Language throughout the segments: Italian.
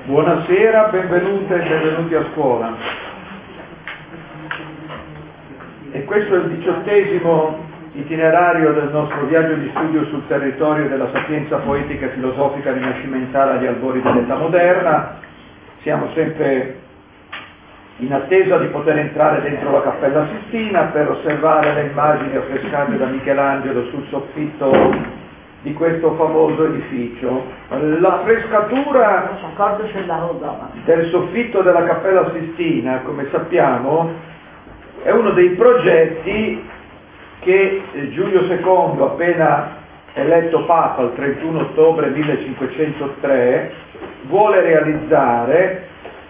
Buonasera, benvenute e benvenuti a scuola. E questo è il 18° itinerario del nostro viaggio di studio sul territorio della sapienza poetica e filosofica rinascimentale agli albori dell'età moderna. Siamo sempre in attesa di poter entrare dentro la Cappella Sistina per osservare le immagini affrescate da Michelangelo sul soffitto di questo famoso edificio. La frescatura del soffitto della Cappella Sistina, come sappiamo, è uno dei progetti che Giulio II, appena eletto Papa il 31 ottobre 1503, vuole realizzare,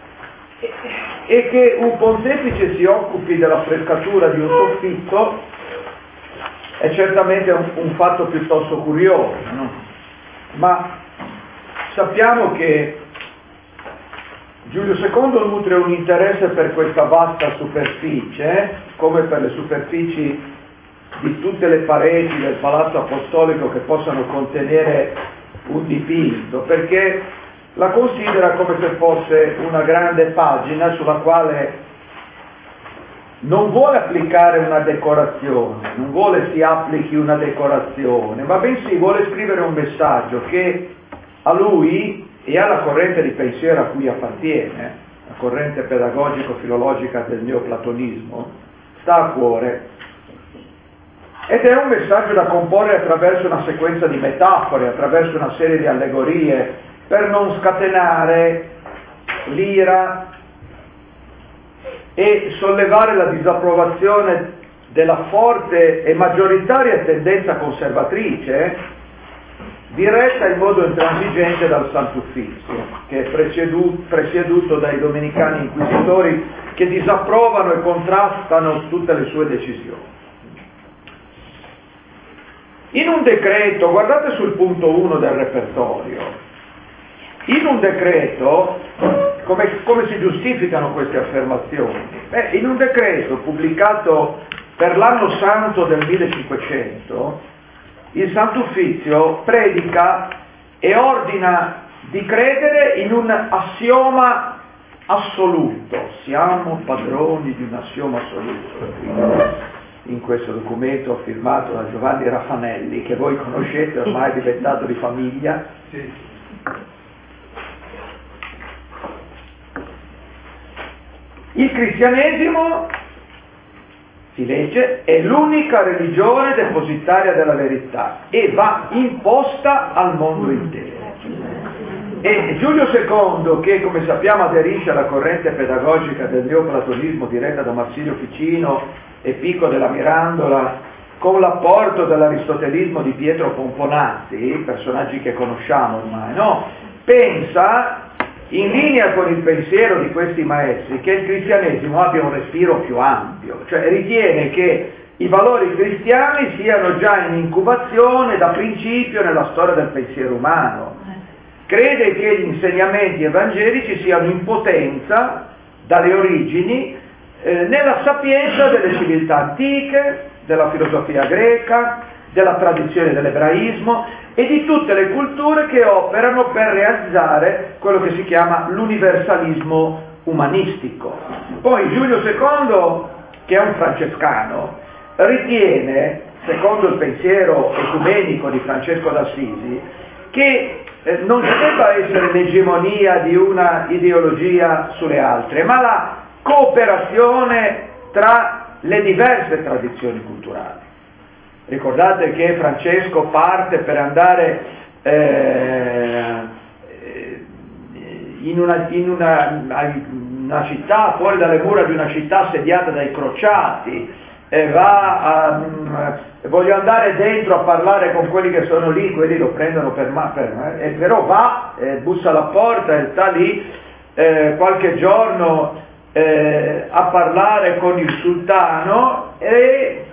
e che un pontefice si occupi della frescatura di un soffitto è certamente un fatto piuttosto curioso, no? Ma sappiamo che Giulio II nutre un interesse per questa vasta superficie, come per le superfici di tutte le pareti del Palazzo Apostolico che possano contenere un dipinto, perché la considera come se fosse una grande pagina sulla quale non vuole applicare una decorazione, non vuole si applichi una decorazione, ma bensì vuole scrivere un messaggio che a lui e alla corrente di pensiero a cui appartiene, la corrente pedagogico-filologica del neoplatonismo, sta a cuore. Ed è un messaggio da comporre attraverso una sequenza di metafore, attraverso una serie di allegorie, per non scatenare l'ira e sollevare la disapprovazione della forte e maggioritaria tendenza conservatrice diretta in modo intransigente dal Sant'Uffizio, che è presieduto dai domenicani inquisitori che disapprovano e contrastano tutte le sue decisioni. In un decreto, guardate sul punto 1 del repertorio, in un decreto, come si giustificano queste affermazioni? In un decreto pubblicato per l'anno santo del 1500, il Sant'Uffizio predica e ordina di credere in un assioma assoluto. Siamo padroni di un assioma assoluto. In questo documento firmato da Giovanni Raffanelli, che voi conoscete, ormai è diventato di famiglia. Sì. Il cristianesimo, si legge, è l'unica religione depositaria della verità e va imposta al mondo intero. E Giulio II, che come sappiamo aderisce alla corrente pedagogica del neoplatonismo diretta da Marsilio Ficino e Pico della Mirandola, con l'apporto dell'aristotelismo di Pietro Pomponazzi, personaggi che conosciamo ormai, no? Pensa, in linea con il pensiero di questi maestri, che il cristianesimo abbia un respiro più ampio, cioè ritiene che i valori cristiani siano già in incubazione da principio nella storia del pensiero umano. Crede che gli insegnamenti evangelici siano in potenza dalle origini nella sapienza delle civiltà antiche, della filosofia greca, della tradizione dell'ebraismo e di tutte le culture che operano per realizzare quello che si chiama l'universalismo umanistico. Poi Giulio II, che è un francescano, ritiene, secondo il pensiero ecumenico di Francesco d'Assisi, che non ci debba essere l'egemonia di una ideologia sulle altre, ma la cooperazione tra le diverse tradizioni culturali. Ricordate che Francesco parte per andare in una città, fuori dalle mura di una città assediata dai crociati, voglio andare dentro a parlare con quelli che sono lì, quelli lo prendono però va, bussa alla porta e sta lì qualche giorno a parlare con il sultano e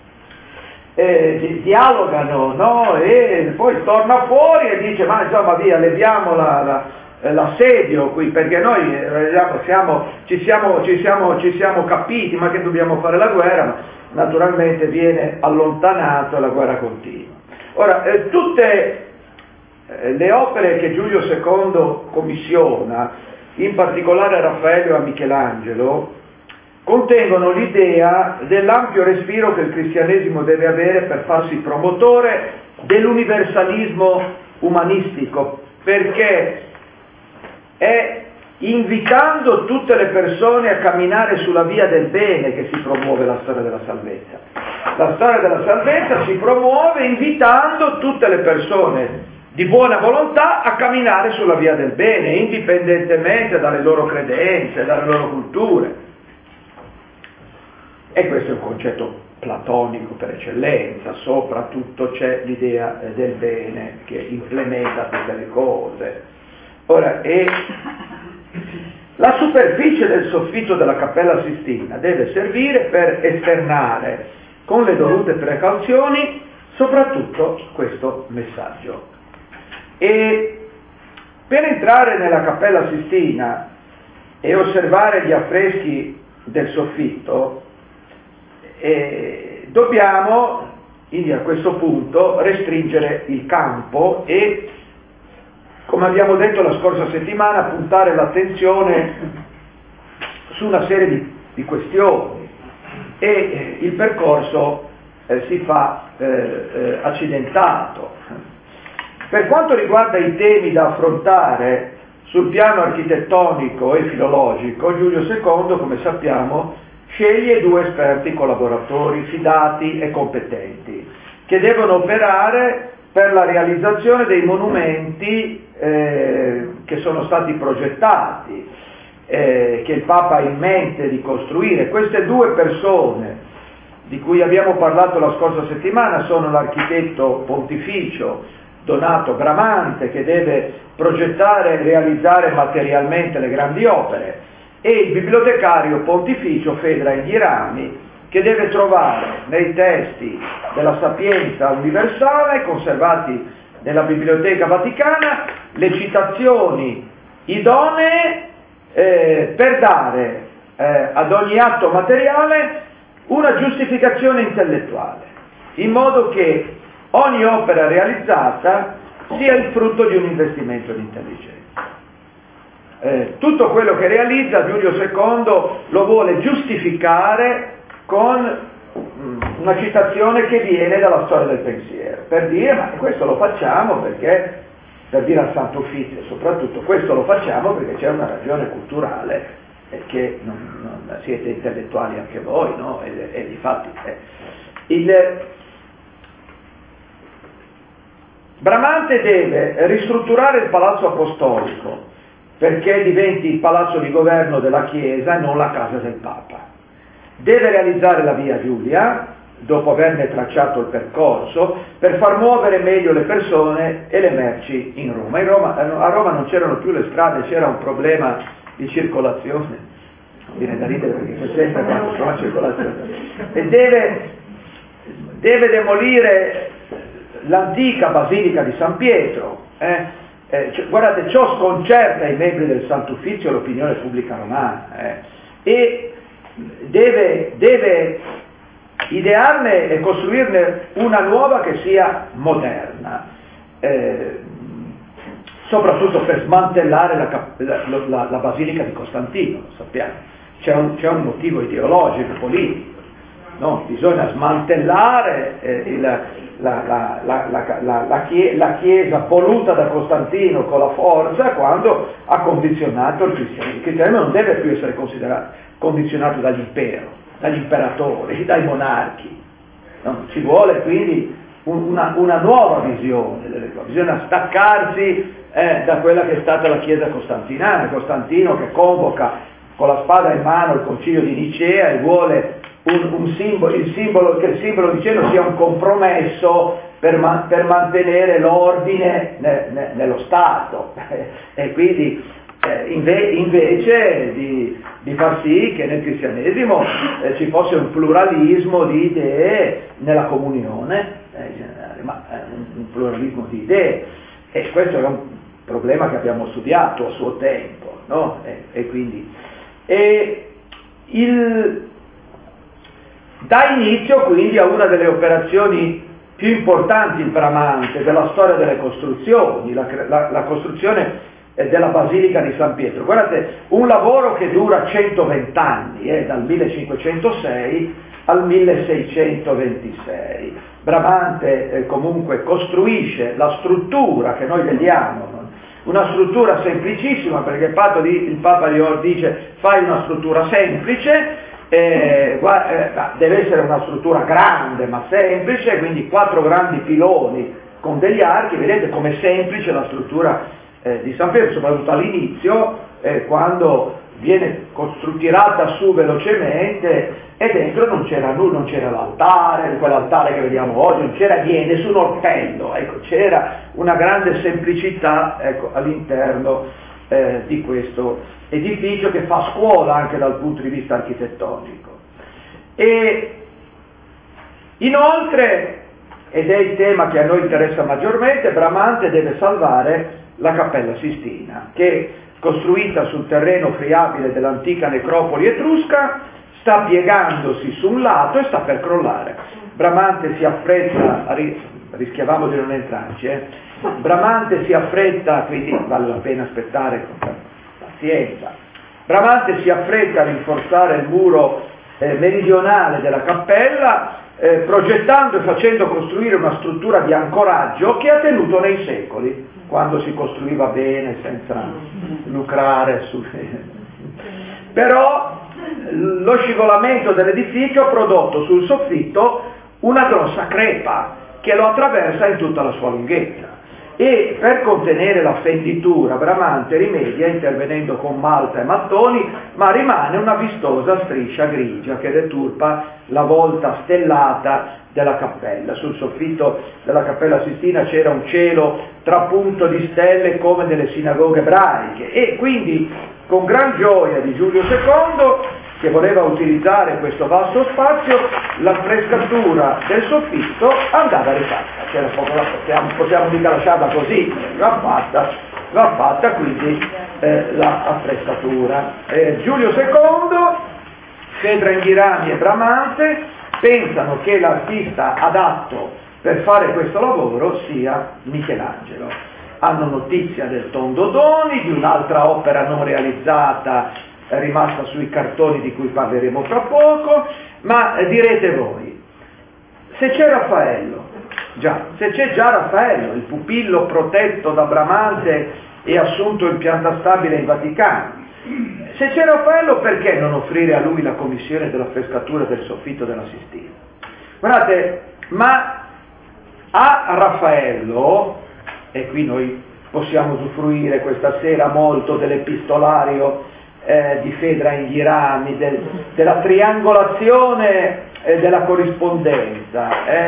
dialogano, no? E poi torna fuori e dice: ma insomma, via, leviamo l'assedio qui, perché noi ci siamo capiti, ma che dobbiamo fare la guerra, ma naturalmente viene allontanato e la guerra continua. Ora, tutte Le opere che Giulio II commissiona, in particolare a Raffaello e a Michelangelo, contengono l'idea dell'ampio respiro che il cristianesimo deve avere per farsi promotore dell'universalismo umanistico, perché è invitando tutte le persone a camminare sulla via del bene che si promuove la storia della salvezza. La storia della salvezza si promuove invitando tutte le persone di buona volontà a camminare sulla via del bene, indipendentemente dalle loro credenze, dalle loro culture. E questo è un concetto platonico per eccellenza, soprattutto c'è l'idea del bene che implementa tutte le cose. Ora, la superficie del soffitto della Cappella Sistina deve servire per esternare con le dovute precauzioni soprattutto questo messaggio. E per entrare nella Cappella Sistina e osservare gli affreschi del soffitto, dobbiamo, quindi a questo punto, restringere il campo e, come abbiamo detto la scorsa settimana, puntare l'attenzione su una serie di questioni e il percorso si fa accidentato. Per quanto riguarda i temi da affrontare sul piano architettonico e filologico, Giulio II, come sappiamo, sceglie 2 esperti collaboratori fidati e competenti che devono operare per la realizzazione dei monumenti che sono stati progettati, che il Papa ha in mente di costruire. Queste 2 persone di cui abbiamo parlato la scorsa settimana sono l'architetto pontificio Donato Bramante, che deve progettare e realizzare materialmente le grandi opere, e il bibliotecario pontificio Fedra Ghirami, che deve trovare nei testi della Sapienza universale, conservati nella Biblioteca Vaticana, le citazioni idonee per dare ad ogni atto materiale una giustificazione intellettuale, in modo che ogni opera realizzata sia il frutto di un investimento di intelligenza. Tutto quello che realizza Giulio II lo vuole giustificare con una citazione che viene dalla storia del pensiero, per dire, ma questo lo facciamo perché, per dire al Santo Uffizio soprattutto, questo lo facciamo perché c'è una ragione culturale e che non siete intellettuali anche voi, no? E difatti Bramante deve ristrutturare il Palazzo Apostolico perché diventi il palazzo di governo della Chiesa e non la casa del Papa. Deve realizzare la Via Giulia, dopo averne tracciato il percorso, per far muovere meglio le persone e le merci in Roma. A Roma non c'erano più le strade, c'era un problema di circolazione. Viene da ridere perché c'è sempre quando trova circolazione. E deve demolire l'antica Basilica di San Pietro. Guardate, ciò sconcerta i membri del Santo Uffizio e l'opinione pubblica romana. E deve idearne e costruirne una nuova che sia moderna, soprattutto per smantellare la Basilica di Costantino, lo sappiamo. C'è un motivo ideologico, politico. No, bisogna smantellare la Chiesa voluta da Costantino con la forza quando ha condizionato il cristianesimo. Il cristianesimo non deve più essere condizionato dagli imperatori, dai monarchi. No? Ci vuole quindi una nuova visione delle cose. Bisogna staccarsi da quella che è stata la Chiesa costantinana, Costantino che convoca con la spada in mano il concilio di Nicea e vuole che il simbolo di cielo sia un compromesso per mantenere l'ordine nello Stato e quindi invece di far sì che nel cristianesimo ci fosse un pluralismo di idee nella comunione generale, ma un pluralismo di idee, e questo è un problema che abbiamo studiato a suo tempo, no? Dà inizio quindi a una delle operazioni più importanti in Bramante della storia delle costruzioni, la costruzione della Basilica di San Pietro. Guardate, un lavoro che dura 120 anni, dal 1506 al 1626. Bramante comunque costruisce la struttura che noi vediamo, una struttura semplicissima, perché il Papa dice fai una struttura semplice, deve essere una struttura grande ma semplice, quindi 4 grandi piloni con degli archi. Vedete com'è semplice la struttura di San Pietro, soprattutto all'inizio, quando viene tirata su velocemente, e dentro non c'era nulla, non c'era l'altare, quell'altare che vediamo oggi, non c'era nessun orpello, ecco, c'era una grande semplicità, ecco, all'interno di questo edificio, che fa scuola anche dal punto di vista architettonico. E inoltre, ed è il tema che a noi interessa maggiormente, Bramante deve salvare la Cappella Sistina, che costruita sul terreno friabile dell'antica necropoli etrusca, sta piegandosi su un lato e sta per crollare. Bramante si affretta, rischiavamo di non entrarci, Bramante si affretta, quindi vale la pena aspettare con pazienza. Bramante si affretta a rinforzare il muro meridionale della cappella, progettando e facendo costruire una struttura di ancoraggio che ha tenuto nei secoli, quando si costruiva bene senza lucrare su. Però lo scivolamento dell'edificio ha prodotto sul soffitto una grossa crepa che lo attraversa in tutta la sua lunghezza, e per contenere la fenditura Bramante rimedia intervenendo con malta e mattoni, ma rimane una vistosa striscia grigia che deturpa la volta stellata della cappella. Sul soffitto della Cappella Sistina c'era un cielo trapunto di stelle come nelle sinagoghe ebraiche, e quindi con gran gioia di Giulio II, che voleva utilizzare questo vasto spazio, l'affrescatura del soffitto andava rifatta. C'era poco da possiamo mica lasciarla così, va fatta quindi l'affrescatura. Giulio II, Fedra Inghirami e Bramante pensano che l'artista adatto per fare questo lavoro sia Michelangelo. Hanno notizia del Tondodoni, di un'altra opera non realizzata rimasta sui cartoni di cui parleremo fra poco, ma direte voi, se c'è Raffaello, se c'è già Raffaello, il pupillo protetto da Bramante e assunto in pianta stabile in Vaticano, se c'è Raffaello, perché non offrire a lui la commissione della frescatura del soffitto della Sistina? Guardate, ma a Raffaello, e qui noi possiamo usufruire questa sera molto dell'epistolario di Fedra Inghirami, della triangolazione della corrispondenza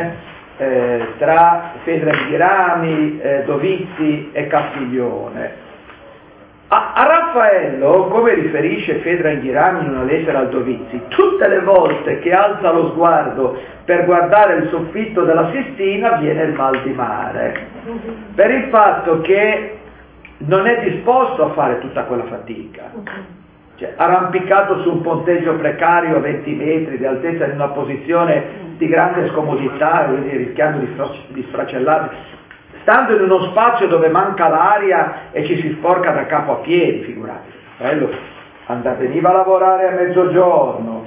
tra Fedra Inghirami, Dovizzi e Castiglione. A Raffaello, come riferisce Fedra Inghirami in una lettera al Dovizzi, tutte le volte che alza lo sguardo per guardare il soffitto della Sistina viene il mal di mare, per il fatto che non è disposto a fare tutta quella fatica. Cioè, arrampicato su un ponteggio precario a 20 metri di altezza, in una posizione di grande scomodità, quindi rischiando di sfracellarsi, stando in uno spazio dove manca l'aria e ci si sporca da capo a piedi, figurati. Veniva a lavorare a mezzogiorno,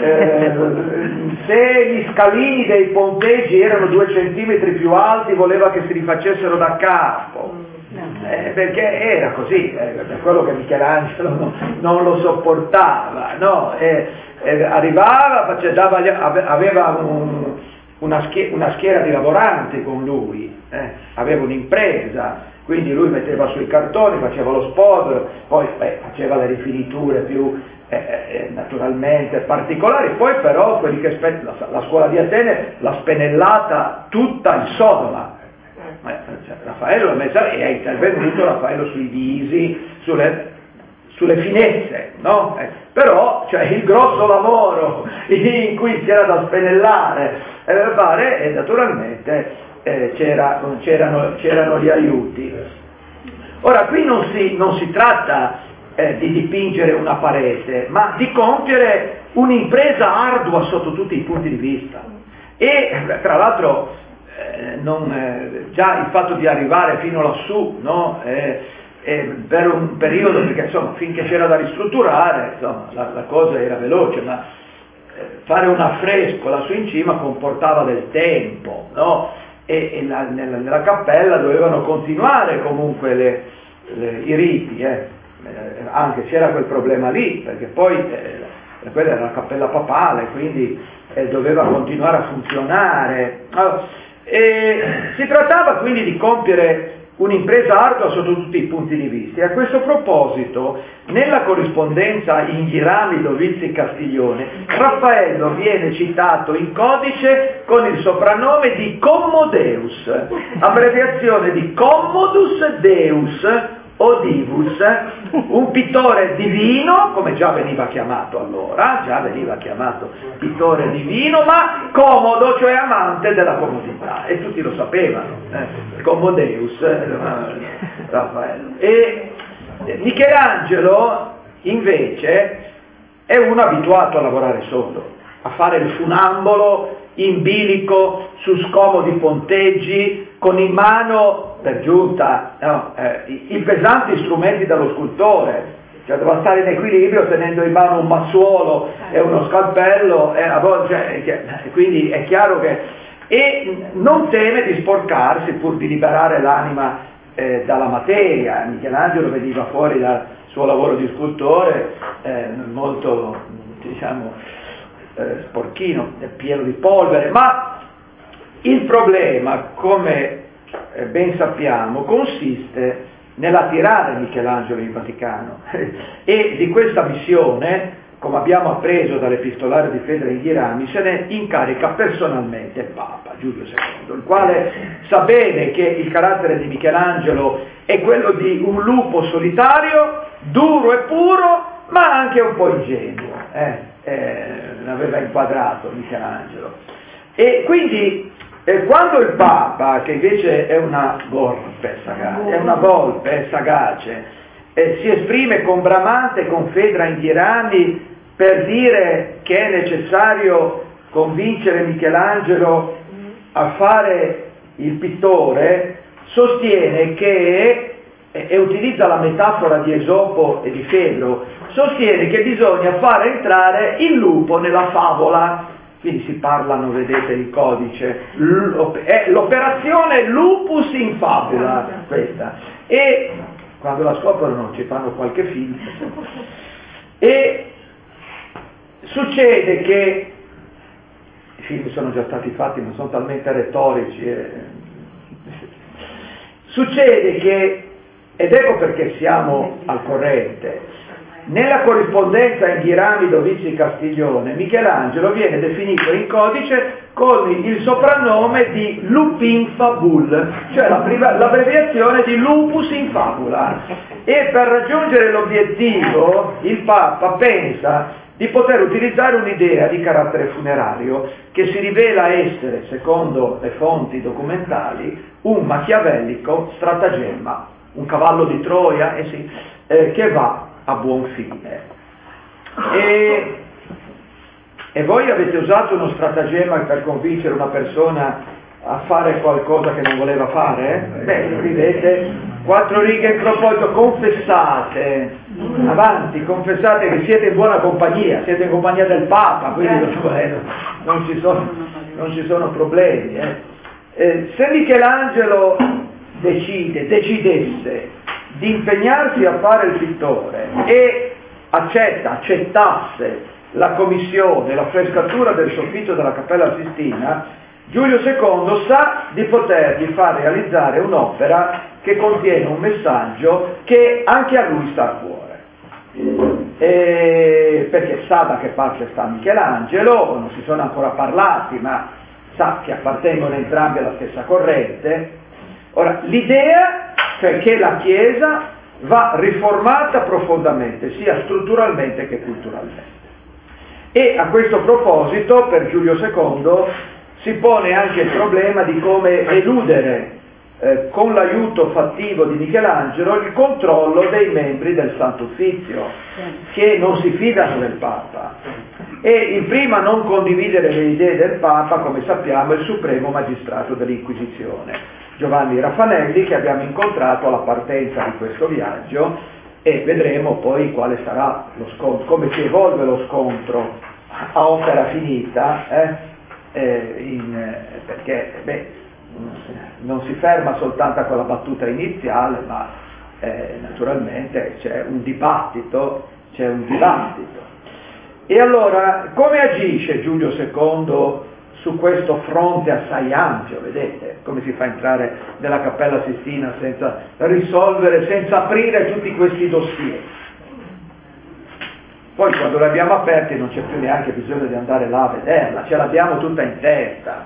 se gli scalini dei ponteggi erano 2 centimetri più alti voleva che si rifacessero da capo. Perché era così, per quello che Michelangelo non lo sopportava, no? Arrivava, aveva una schiera di lavoranti con lui, aveva un'impresa, quindi lui metteva sui cartoni, faceva lo spodero, poi faceva le rifiniture più naturalmente particolari, poi però quelli che la scuola di Atene l'ha spennellata tutta in Sodoma. Raffaello è intervenuto Raffaello sui visi, sulle finestre, no? Però il grosso lavoro in cui c'era da spennellare e naturalmente c'erano gli aiuti. Ora qui non si tratta di dipingere una parete, ma di compiere un'impresa ardua sotto tutti i punti di vista. E tra l'altro già il fatto di arrivare fino lassù, no? Per un periodo, perché insomma finché c'era da ristrutturare, insomma, la cosa era veloce, ma fare un affresco lassù in cima comportava del tempo, no? Nella cappella dovevano continuare comunque i riti, anche c'era quel problema lì, perché poi quella era la cappella papale, quindi doveva continuare a funzionare. Si trattava quindi di compiere un'impresa ardua sotto tutti i punti di vista, e a questo proposito nella corrispondenza in Ghirami, Vizzi e Castiglione Raffaello viene citato in codice con il soprannome di Commodeus, abbreviazione di Commodus Deus o Divus, un pittore divino, come già veniva chiamato allora, già veniva chiamato pittore divino, ma comodo, cioè amante della comodità, e tutti lo sapevano, Commodeus, Raffaello. E Michelangelo invece è uno abituato a lavorare solo, a fare il funambolo in bilico su scomodi ponteggi, con in mano per giunta i pesanti strumenti dello scultore, cioè doveva stare in equilibrio tenendo in mano un mazzuolo e uno scalpello, quindi è chiaro che, e non teme di sporcarsi pur di liberare l'anima dalla materia. Michelangelo veniva fuori dal suo lavoro di scultore molto, sporchino, pieno di polvere, ma il problema, come ben sappiamo, consiste nell'attirare Michelangelo in Vaticano e di questa missione, come abbiamo appreso dall'epistolario di Fedra in Ghirami, se ne incarica personalmente il Papa Giulio II, il quale sa bene che il carattere di Michelangelo è quello di un lupo solitario, duro e puro, ma anche un po' ingenuo, l'aveva inquadrato Michelangelo. E quindi quando il Papa, che invece è una volpe sagace, si esprime con Bramante e con Fedra in Ghirami per dire che è necessario convincere Michelangelo a fare il pittore, sostiene che, e utilizza la metafora di Esopo e di Fedro, sostiene che bisogna fare entrare il lupo nella favola. Quindi si parlano, vedete il codice, l'operazione lupus in fabula, questa. E quando la scoprono ci fanno qualche film. E succede che, i film sono già stati fatti ma sono talmente retorici, succede che, ed ecco perché siamo al corrente, nella corrispondenza in Ghirami, Vizzi e Castiglione, Michelangelo viene definito in codice con il soprannome di Lupin Fabul, cioè l'abbreviazione di Lupus in Fabula. E per raggiungere l'obiettivo il Papa pensa di poter utilizzare un'idea di carattere funerario che si rivela essere, secondo le fonti documentali, un machiavellico stratagemma, un cavallo di Troia, che va a buon fine. E voi avete usato uno stratagemma per convincere una persona a fare qualcosa che non voleva fare? Scrivete 4 righe in proposito, confessate, avanti, confessate che siete in buona compagnia, siete in compagnia del Papa, quindi non ci sono problemi. Se Michelangelo decidesse di impegnarsi a fare il pittore e accettasse la commissione, la frescatura del soffitto della Cappella Sistina, Giulio II sa di potergli far realizzare un'opera che contiene un messaggio che anche a lui sta a cuore. Perché sa da che parte sta Michelangelo, non si sono ancora parlati, ma sa che appartengono entrambi alla stessa corrente. Ora, l'idea, cioè che la Chiesa va riformata profondamente, sia strutturalmente che culturalmente. E a questo proposito, per Giulio II, si pone anche il problema di come eludere con l'aiuto fattivo di Michelangelo, il controllo dei membri del Santo Uffizio, che non si fidano del Papa. E il primo a non condividere le idee del Papa, come sappiamo, è il supremo magistrato dell'Inquisizione, Giovanni Raffanelli, che abbiamo incontrato alla partenza di questo viaggio, e vedremo poi quale sarà lo scontro, come si evolve lo scontro a opera finita, perché non si ferma soltanto a quella battuta iniziale, ma naturalmente c'è un dibattito. E allora, come agisce Giulio II su questo fronte assai ampio? Vedete come si fa a entrare nella Cappella Sistina senza risolvere, senza aprire tutti questi dossier. Poi quando li abbiamo aperti non c'è più neanche bisogno di andare là a vederla, ce l'abbiamo tutta in testa.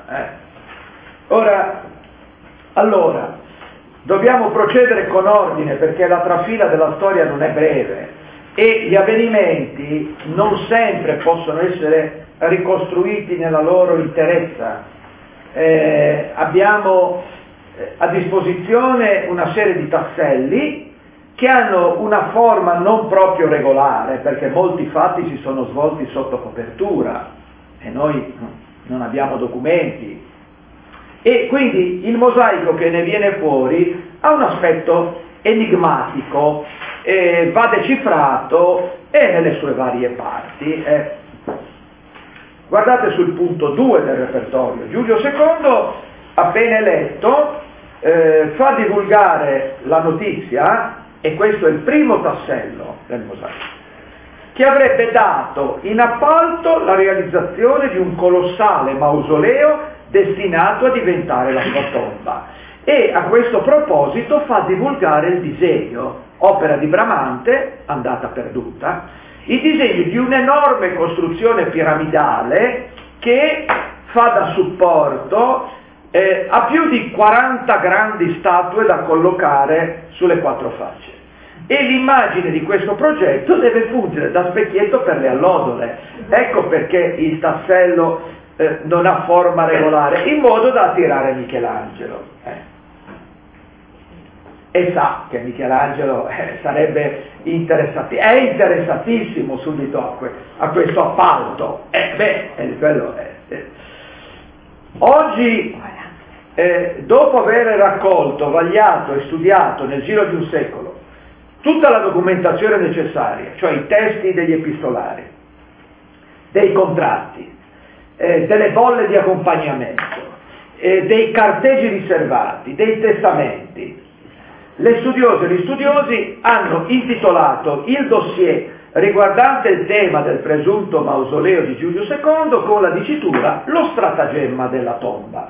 Allora, dobbiamo procedere con ordine, perché la trafila della storia non è breve e gli avvenimenti non sempre possono essere ricostruiti nella loro interezza. Abbiamo a disposizione una serie di tasselli che hanno una forma non proprio regolare, perché molti fatti si sono svolti sotto copertura e noi non abbiamo documenti. E quindi il mosaico che ne viene fuori ha un aspetto enigmatico, va decifrato e nelle sue varie parti. Guardate sul punto 2 del repertorio. Giulio II, appena eletto, fa divulgare la notizia, e questo è il primo tassello del mosaico, che avrebbe dato in appalto la realizzazione di un colossale mausoleo destinato a diventare la sua tomba, e a questo proposito fa divulgare il disegno, opera di Bramante, andata perduta, i disegni di un'enorme costruzione piramidale che fa da supporto a più di 40 grandi statue da collocare sulle quattro facce. E l'immagine di questo progetto deve fungere da specchietto per le allodole. Ecco perché il tassello non ha forma regolare, in modo da attirare Michelangelo. E sa che Michelangelo sarebbe è interessatissimo subito a questo appalto. Quello è. Oggi, dopo aver raccolto, vagliato e studiato nel giro di un secolo tutta la documentazione necessaria, cioè i testi degli epistolari, dei contratti, delle bolle di accompagnamento, dei carteggi riservati, dei testamenti, le studiose e gli studiosi hanno intitolato il dossier riguardante il tema del presunto mausoleo di Giulio II con la dicitura "lo stratagemma della tomba".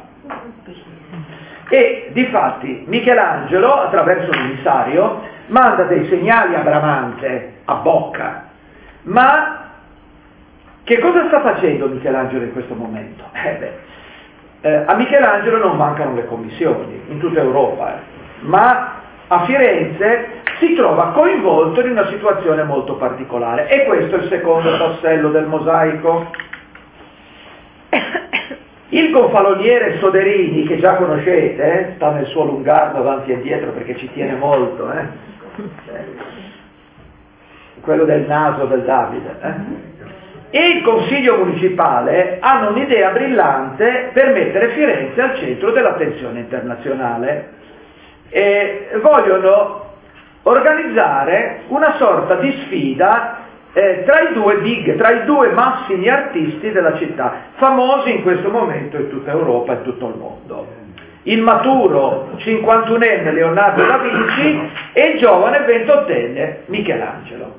E difatti Michelangelo, attraverso un emissario, manda dei segnali a Bramante a bocca. Ma che cosa sta facendo Michelangelo in questo momento? A Michelangelo non mancano le commissioni in tutta Europa, ma a Firenze si trova coinvolto in una situazione molto particolare, e questo è il secondo tassello del mosaico. Il gonfaloniere Soderini, che già conoscete, sta nel suo lungardo avanti e dietro perché ci tiene molto, quello del naso del Davide, e il consiglio municipale hanno un'idea brillante per mettere Firenze al centro dell'attenzione internazionale. E vogliono organizzare una sorta di sfida tra i due massimi artisti della città, famosi in questo momento in tutta Europa e in tutto il mondo: il maturo 51enne Leonardo da Vinci e il giovane 28enne Michelangelo.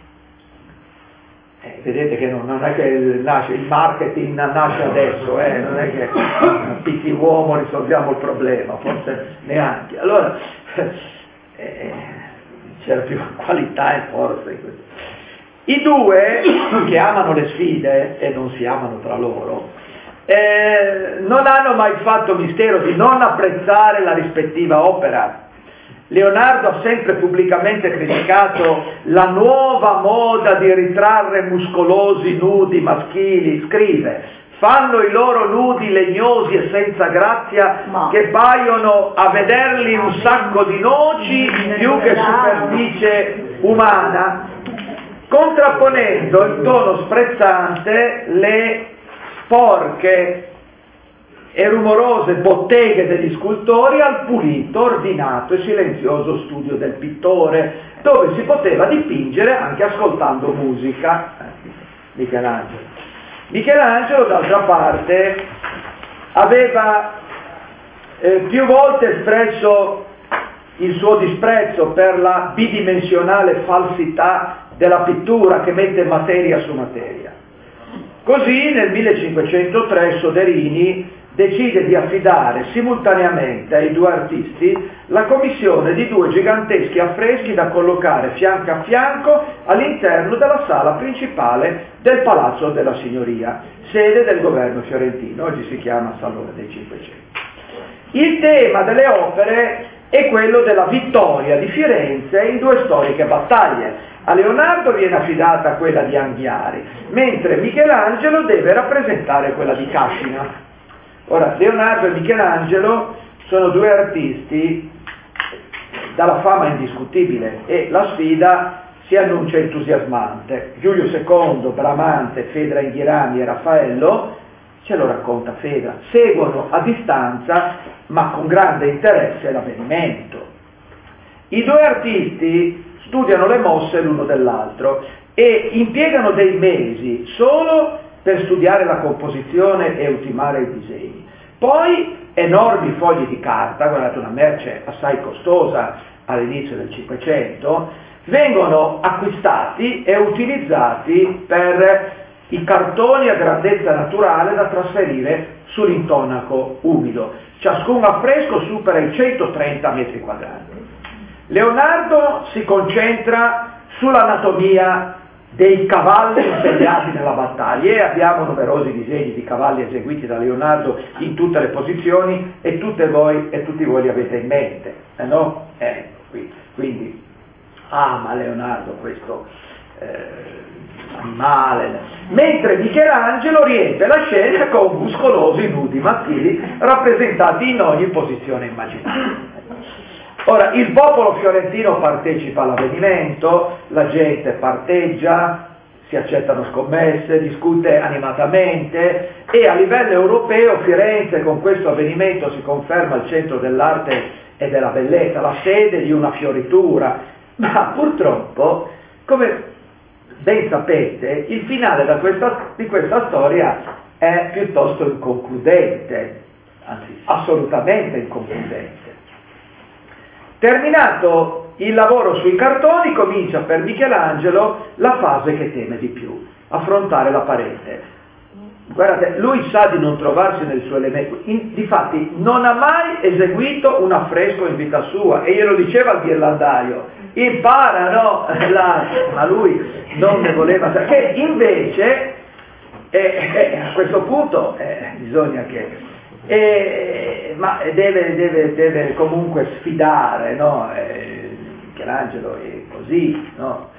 Vedete che non è che il marketing nasce adesso, non è che a picchi uomo risolviamo il problema, forse neanche. Allora c'era più qualità e forza in questo. I due, che amano le sfide e non si amano tra loro, non hanno mai fatto mistero di non apprezzare la rispettiva opera. Leonardo ha sempre pubblicamente criticato la nuova moda di ritrarre muscolosi nudi maschili. Scrive: fanno i loro nudi legnosi e senza grazia che paiono a vederli un sacco di noci più che superficie umana, contrapponendo in tono sprezzante le sporche e rumorose botteghe degli scultori al pulito, ordinato e silenzioso studio del pittore, dove si poteva dipingere anche ascoltando musica. Michelangelo, d'altra parte, aveva più volte espresso il suo disprezzo per la bidimensionale falsità della pittura che mette materia su materia. Così nel 1503 Soderini decide di affidare simultaneamente ai due artisti la commissione di 2 giganteschi affreschi da collocare fianco a fianco all'interno della sala principale del Palazzo della Signoria, sede del governo fiorentino, oggi si chiama Salone dei Cinquecento. Il tema delle opere è quello della vittoria di Firenze in 2 storiche battaglie. A Leonardo viene affidata quella di Anghiari, mentre Michelangelo deve rappresentare quella di Cascina. Ora, Leonardo e Michelangelo sono 2 artisti dalla fama indiscutibile e la sfida si annuncia entusiasmante. Giulio II, Bramante, Fedra Inghirani e Raffaello, ce lo racconta Fedra, seguono a distanza ma con grande interesse l'avvenimento. I 2 artisti studiano le mosse l'uno dell'altro e impiegano dei mesi solo per studiare la composizione e ultimare i disegni. Poi enormi fogli di carta, guardate, una merce assai costosa all'inizio del Cinquecento, vengono acquistati e utilizzati per i cartoni a grandezza naturale da trasferire sull'intonaco umido. Ciascun affresco supera i 130 metri quadrati. Leonardo si concentra sull'anatomia dei cavalli impegnati nella battaglia e abbiamo numerosi disegni di cavalli eseguiti da Leonardo in tutte le posizioni e tutti voi li avete in mente, no? Quindi ama Leonardo questo animale, mentre Michelangelo riempie la scena con muscolosi nudi maschili rappresentati in ogni posizione immaginabile. Ora, il popolo fiorentino partecipa all'avvenimento, la gente parteggia, si accettano scommesse, discute animatamente e a livello europeo Firenze con questo avvenimento si conferma il centro dell'arte e della bellezza, la sede di una fioritura, ma purtroppo, come ben sapete, il finale di questa storia è piuttosto inconcludente, anzi assolutamente inconcludente. Terminato il lavoro sui cartoni, comincia per Michelangelo la fase che teme di più, affrontare la parete. Guardate, lui sa di non trovarsi nel suo elemento, difatti non ha mai eseguito un affresco in vita sua, e glielo diceva il ghirlandaio, impara, no? Ma lui non ne voleva sapere, che invece, a questo punto, bisogna che... ma deve comunque sfidare, no? Michelangelo è così, no?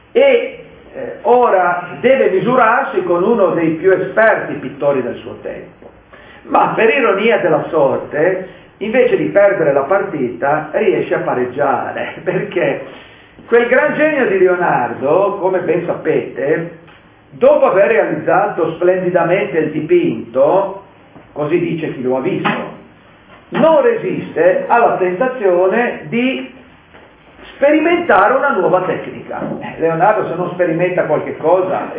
Ora deve misurarsi con uno dei più esperti pittori del suo tempo, ma per ironia della sorte, invece di perdere la partita, riesce a pareggiare, perché quel gran genio di Leonardo, come ben sapete, dopo aver realizzato splendidamente il dipinto, così dice chi lo ha visto, non resiste alla tentazione di sperimentare una nuova tecnica. Leonardo, se non sperimenta qualche cosa,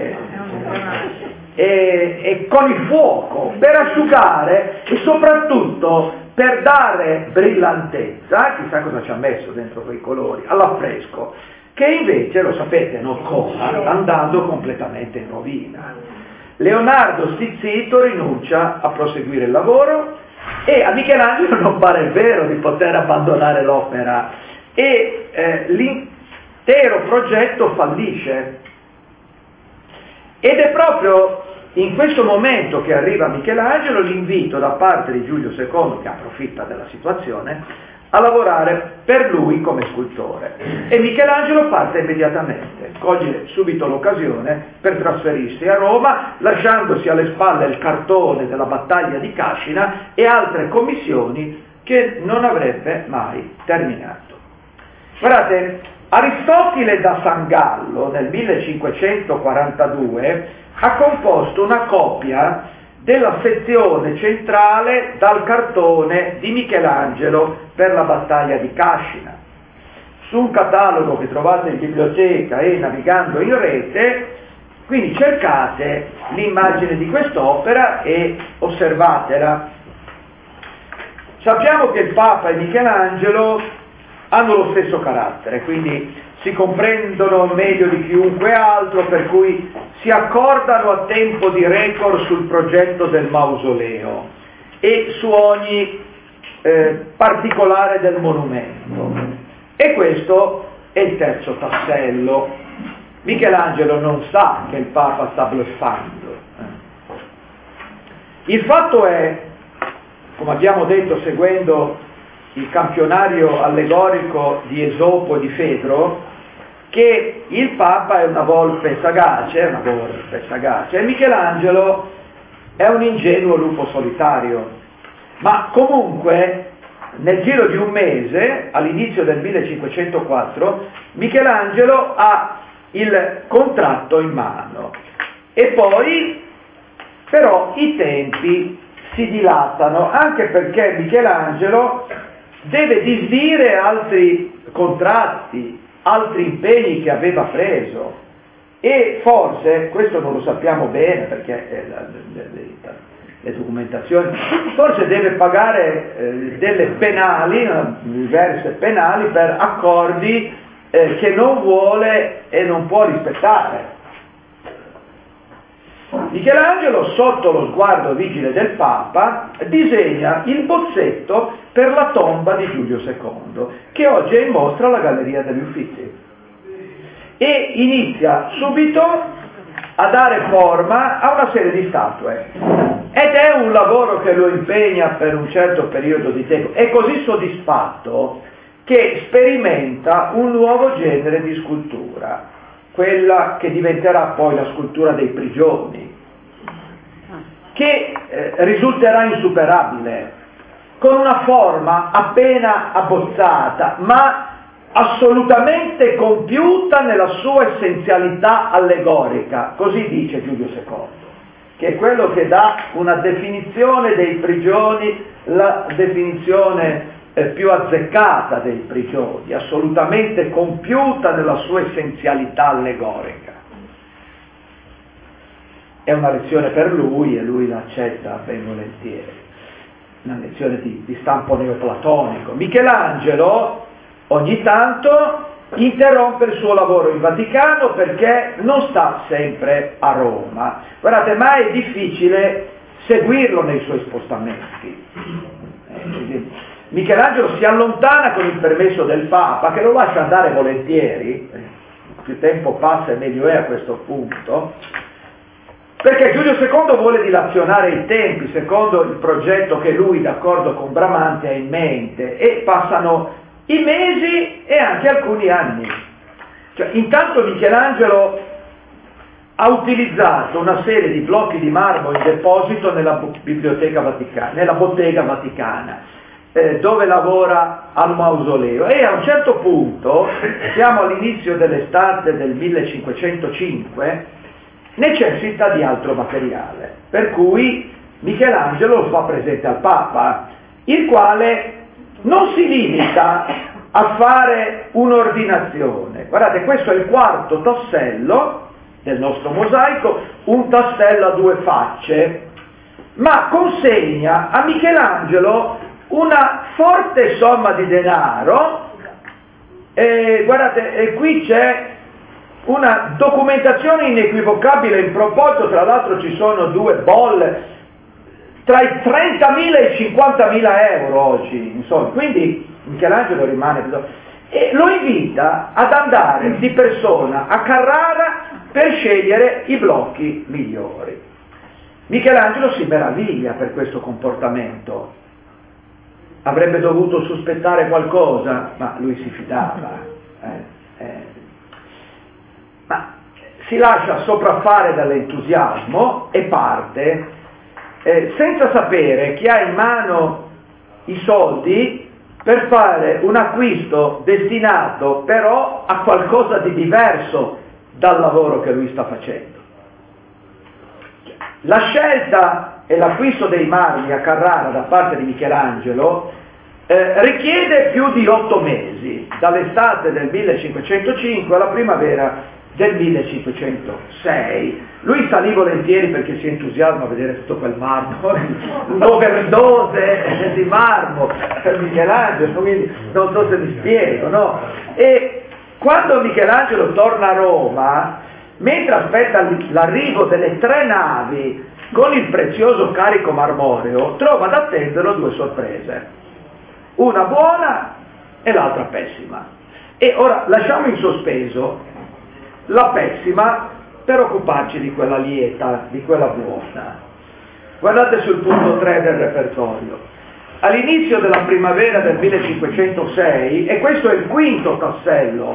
è con il fuoco, per asciugare e soprattutto per dare brillantezza, chissà cosa ci ha messo dentro quei colori, all'affresco, che invece, lo sapete, non costa, andando completamente in rovina. Leonardo, stizzito, rinuncia a proseguire il lavoro e a Michelangelo non pare vero di poter abbandonare l'opera e l'intero progetto fallisce. Ed è proprio in questo momento che arriva Michelangelo l'invito da parte di Giulio II, che approfitta della situazione, a lavorare per lui come scultore. E Michelangelo parte immediatamente, coglie subito l'occasione per trasferirsi a Roma, lasciandosi alle spalle il cartone della battaglia di Cascina e altre commissioni che non avrebbe mai terminato. Guardate, Aristotele da San Gallo nel 1542 ha composto una copia della sezione centrale dal cartone di Michelangelo per la battaglia di Cascina. Su un catalogo che trovate in biblioteca e navigando in rete, quindi cercate l'immagine di quest'opera e osservatela. Sappiamo che il Papa e Michelangelo hanno lo stesso carattere, quindi si comprendono meglio di chiunque altro, per cui si accordano a tempo di record sul progetto del mausoleo e su ogni particolare del monumento. E questo è il terzo tassello. Michelangelo non sa che il Papa sta bluffando. Il fatto è, come abbiamo detto seguendo il campionario allegorico di Esopo e di Fedro, che il Papa è una volpe sagace e Michelangelo è un ingenuo lupo solitario. Ma comunque, nel giro di un mese, all'inizio del 1504, Michelangelo ha il contratto in mano. E poi, però, i tempi si dilatano, anche perché Michelangelo deve disdire altri contratti, altri impegni che aveva preso, e forse, questo non lo sappiamo bene perché le documentazioni, forse deve pagare delle penali, diverse penali per accordi che non vuole e non può rispettare. Michelangelo, sotto lo sguardo vigile del Papa, disegna il bozzetto per la tomba di Giulio II, che oggi è in mostra alla Galleria degli Uffizi, e inizia subito a dare forma a una serie di statue. Ed è un lavoro che lo impegna per un certo periodo di tempo. È così soddisfatto che sperimenta un nuovo genere di scultura, quella che diventerà poi la scultura dei prigioni, che risulterà insuperabile, con una forma appena abbozzata, ma assolutamente compiuta nella sua essenzialità allegorica, così dice Giulio II, che è quello che dà una definizione dei prigioni, la definizione più azzeccata dei prigioni, assolutamente compiuta nella sua essenzialità allegorica. È una lezione per lui e lui l'accetta ben volentieri, una lezione di stampo neoplatonico. Michelangelo ogni tanto interrompe il suo lavoro in Vaticano perché non sta sempre a Roma. Guardate, ma è difficile seguirlo nei suoi spostamenti. Michelangelo si allontana con il permesso del Papa, che lo lascia andare volentieri, più tempo passa e meglio è a questo punto, perché Giulio II vuole dilazionare i tempi secondo il progetto che lui, d'accordo con Bramante, ha in mente, e passano i mesi e anche alcuni anni. Cioè, intanto Michelangelo ha utilizzato una serie di blocchi di marmo in deposito nella Biblioteca Vaticana, nella bottega vaticana, dove lavora al mausoleo, e a un certo punto, siamo all'inizio dell'estate del 1505, necessita di altro materiale, per cui Michelangelo lo fa presente al Papa, il quale non si limita a fare un'ordinazione. Guardate, questo è il quarto tassello del nostro mosaico, un tassello a due facce, ma consegna a Michelangelo una forte somma di denaro. Guardate, e qui c'è una documentazione inequivocabile in proposito, tra l'altro ci sono due bolle tra i 30.000 e i 50.000 euro oggi, insomma, quindi Michelangelo rimane, e lo invita ad andare di persona a Carrara per scegliere i blocchi migliori. Michelangelo si meraviglia per questo comportamento avrebbe dovuto sospettare qualcosa, ma lui si fidava. Ma si lascia sopraffare dall'entusiasmo e parte senza sapere che ha in mano i soldi per fare un acquisto destinato però a qualcosa di diverso dal lavoro che lui sta facendo. La scelta e l'acquisto dei marmi a Carrara da parte di Michelangelo richiede più di 8 mesi, dall'estate del 1505 alla primavera del 1506. Lui sta lì volentieri perché si entusiasma a vedere tutto quel marmo, un'overdose di marmo per Michelangelo, quindi non so se mi spiego, no? E quando Michelangelo torna a Roma, mentre aspetta l'arrivo delle 3 navi con il prezioso carico marmoreo, trova ad attenderlo 2 sorprese, una buona e l'altra pessima. E ora lasciamo in sospeso la pessima per occuparci di quella lieta, di quella buona. Guardate sul punto 3 del repertorio. All'inizio della primavera del 1506, e questo è il quinto tassello,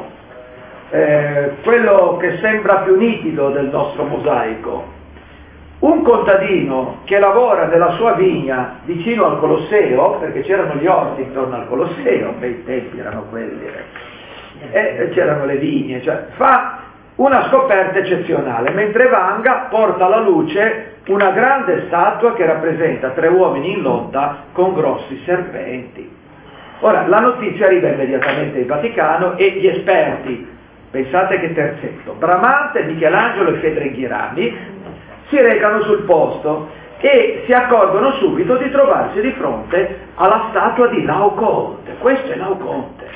quello che sembra più nitido del nostro mosaico, un contadino che lavora nella sua vigna vicino al Colosseo, perché c'erano gli orti intorno al Colosseo, bei tempi erano quelli, c'erano le vigne, cioè fa una scoperta eccezionale. Mentre vanga porta alla luce una grande statua che rappresenta 3 uomini in lotta con grossi serpenti. Ora, la notizia arriva immediatamente in Vaticano e gli esperti, pensate che terzetto, Bramante, Michelangelo e Fedrenghirani, si recano sul posto e si accorgono subito di trovarsi di fronte alla statua di Laocoonte. Questo è Laocoonte,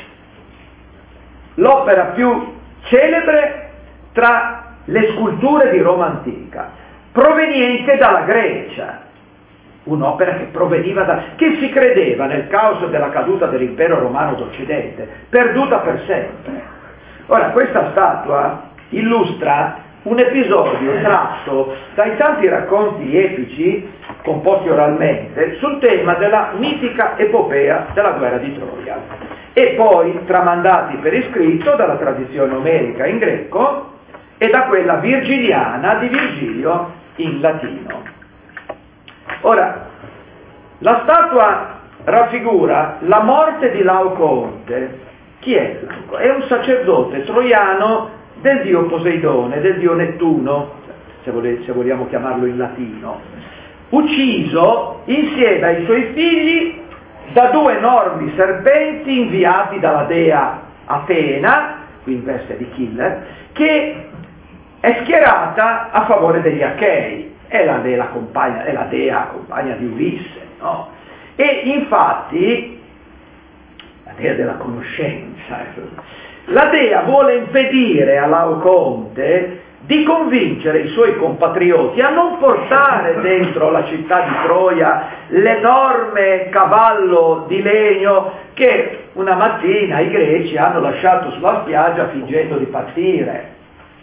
l'opera più celebre tra le sculture di Roma antica, proveniente dalla Grecia, un'opera che proveniva che si credeva nel caos della caduta dell'impero romano d'Occidente, perduta per sempre. Ora, questa statua illustra un episodio tratto dai tanti racconti epici composti oralmente sul tema della mitica epopea della guerra di Troia e poi tramandati per iscritto dalla tradizione omerica in greco e da quella virgiliana di Virgilio in latino. Ora, la statua raffigura la morte di Laocoonte. Chi è Laocoonte? È un sacerdote troiano del dio Poseidone, del dio Nettuno, se vogliamo chiamarlo in latino, ucciso insieme ai suoi figli da 2 enormi serpenti inviati dalla dea Atena, qui in veste di killer, che è schierata a favore degli Achei, è la dea compagna di Ulisse, no? E infatti, la dea della conoscenza, la dea vuole impedire a Laocoonte di convincere i suoi compatrioti a non portare dentro la città di Troia l'enorme cavallo di legno che una mattina i greci hanno lasciato sulla spiaggia fingendo di partire.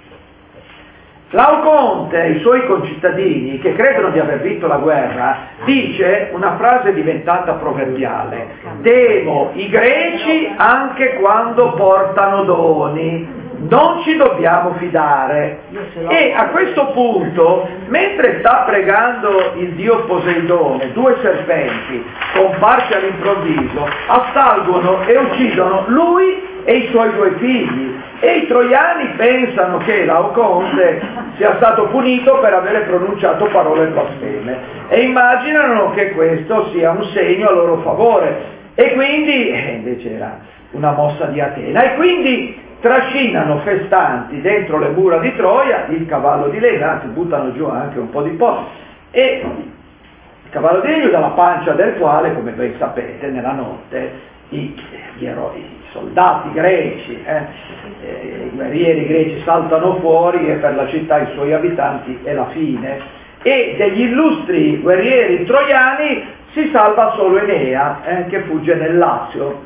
Laocoonte e i suoi concittadini, che credono di aver vinto la guerra, dice una frase diventata proverbiale: temo i greci anche quando portano doni, non ci dobbiamo fidare. E a questo punto, mentre sta pregando il dio Poseidone, 2 serpenti comparsi all'improvviso assalgono e uccidono lui e i suoi 2 figli, e i troiani pensano che Laocoonte sia stato punito per avere pronunciato parole blasfeme e immaginano che questo sia un segno a loro favore, e quindi invece era una mossa di Atena, e quindi trascinano festanti dentro le mura di Troia il cavallo di legno, anzi buttano giù anche un po' di porco, e il cavallo di legno dalla pancia del quale, come ben sapete, nella notte gli eroi, i soldati greci, i guerrieri greci saltano fuori e per la città i suoi abitanti è la fine, e degli illustri guerrieri troiani si salva solo Enea, che fugge nel Lazio.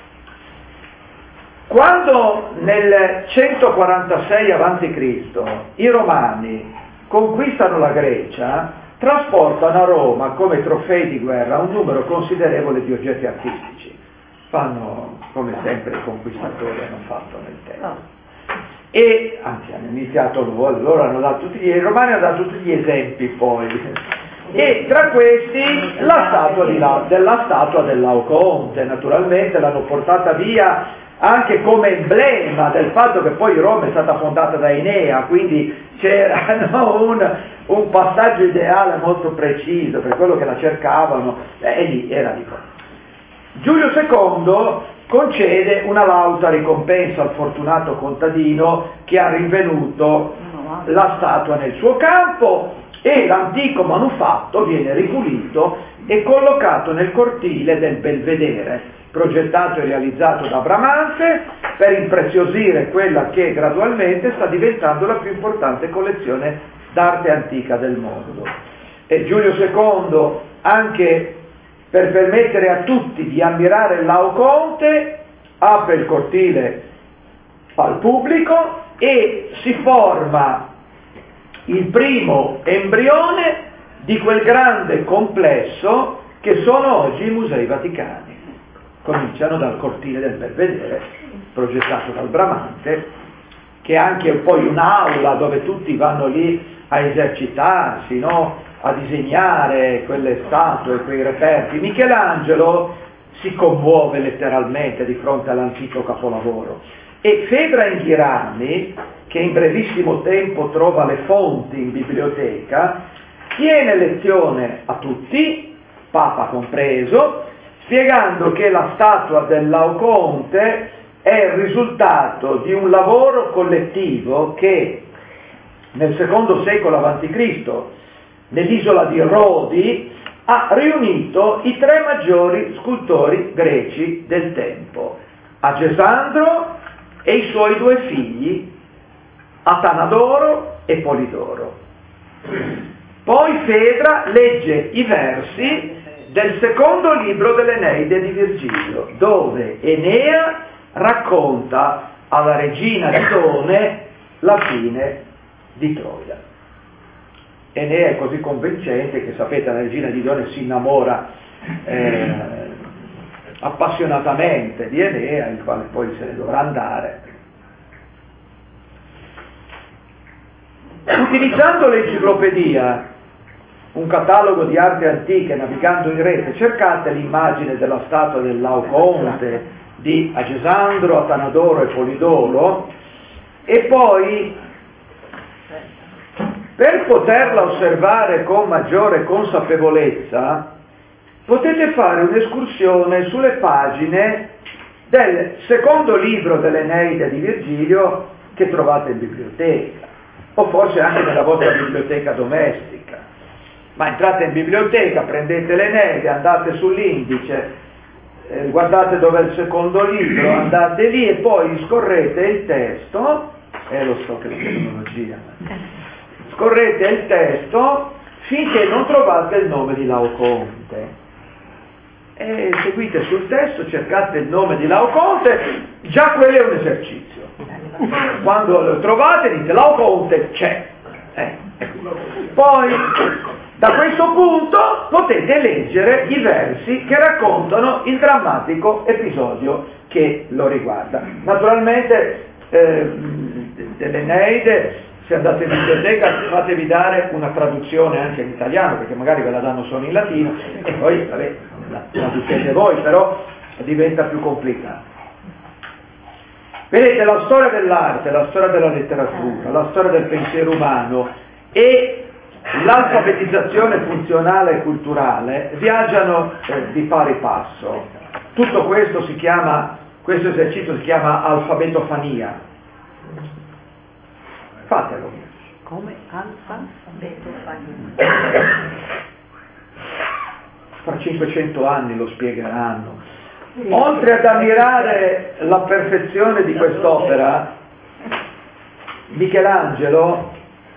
Quando nel 146 a.C. i Romani conquistano la Grecia, trasportano a Roma come trofei di guerra un numero considerevole di oggetti artistici. Fanno come sempre i conquistatori hanno fatto nel tempo. E anzi hanno iniziato loro hanno dato i romani hanno dato tutti gli esempi poi. E tra questi della statua del Laocoonte, naturalmente l'hanno portata via anche come emblema del fatto che poi Roma è stata fondata da Enea, quindi c'era un passaggio ideale molto preciso per quello che la cercavano, e lì era di qua. Giulio II concede una lauta ricompensa al fortunato contadino che ha rinvenuto la statua nel suo campo, e l'antico manufatto viene ripulito e collocato nel cortile del Belvedere, progettato e realizzato da Bramante per impreziosire quella che gradualmente sta diventando la più importante collezione d'arte antica del mondo. E Giulio II, anche per permettere a tutti di ammirare il Laocoonte, apre il cortile al pubblico e si forma il primo embrione di quel grande complesso che sono oggi i Musei Vaticani. Cominciano dal cortile del Belvedere, progettato dal Bramante, che è anche poi un'aula dove tutti vanno lì a esercitarsi, no? A disegnare quelle statue, quei reperti. Michelangelo si commuove letteralmente di fronte all'antico capolavoro. E Fedra Inghirani, che in brevissimo tempo trova le fonti in biblioteca, tiene lezione a tutti, Papa compreso, spiegando che la statua del Laocoonte è il risultato di un lavoro collettivo che nel secondo secolo a.C., nell'isola di Rodi, ha riunito i tre maggiori scultori greci del tempo, Agesandro e i suoi due figli, Atanadoro e Polidoro. Poi Fedra legge i versi del secondo libro dell'Eneide di Virgilio, dove Enea racconta alla regina di Done la fine di Troia. Enea è così convincente che, sapete, la regina di Done si innamora appassionatamente di Enea, il quale poi se ne dovrà andare. Utilizzando l'enciclopedia, un catalogo di arte antiche, navigando in rete, cercate l'immagine della statua del Laocoonte di Agesandro, Atanadoro e Polidoro, e poi, per poterla osservare con maggiore consapevolezza, potete fare un'escursione sulle pagine del secondo libro dell'Eneide di Virgilio che trovate in biblioteca, o forse anche nella vostra biblioteca domestica. Ma entrate in biblioteca, prendete l'Eneide, andate sull'indice, guardate dove è il secondo libro, andate lì e poi scorrete il testo, lo so che è la tecnologia, scorrete il testo finché non trovate il nome di Laocoonte. E seguite sul testo, cercate il nome di Laocoonte, già quello è un esercizio. Quando lo trovate dite Laocoonte c'è. Poi da questo punto potete leggere i versi che raccontano il drammatico episodio che lo riguarda. Naturalmente dell'Eneide, se andate in biblioteca, fatevi dare una traduzione anche in italiano, perché magari ve la danno solo in latino, e poi vabbè, la traducete voi, però diventa più complicato. Vedete, la storia dell'arte, la storia della letteratura, la storia del pensiero umano e l'alfabetizzazione funzionale e culturale viaggiano di pari passo. Tutto questo questo esercizio si chiama alfabetofania. Fatelo. Come alfabetofania? Fra 500 anni lo spiegheranno. Oltre ad ammirare la perfezione di quest'opera, Michelangelo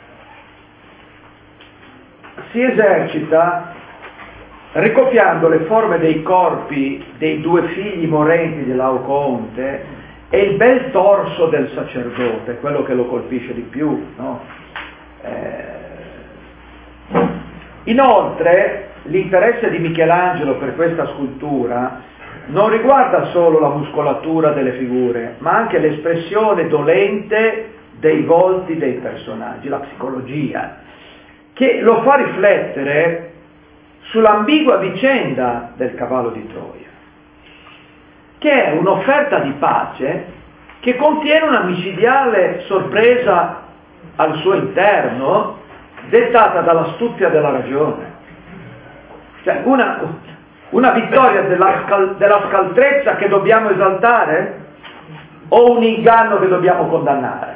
si esercita ricopiando le forme dei corpi dei due figli morenti di Laocoonte e il bel torso del sacerdote, quello che lo colpisce di più, no? Inoltre, l'interesse di Michelangelo per questa scultura non riguarda solo la muscolatura delle figure, ma anche l'espressione dolente dei volti dei personaggi, la psicologia, che lo fa riflettere sull'ambigua vicenda del cavallo di Troia, che è un'offerta di pace che contiene una micidiale sorpresa al suo interno, dettata dall'astuzia della ragione. Cioè una vittoria della scaltrezza che dobbiamo esaltare o un inganno che dobbiamo condannare?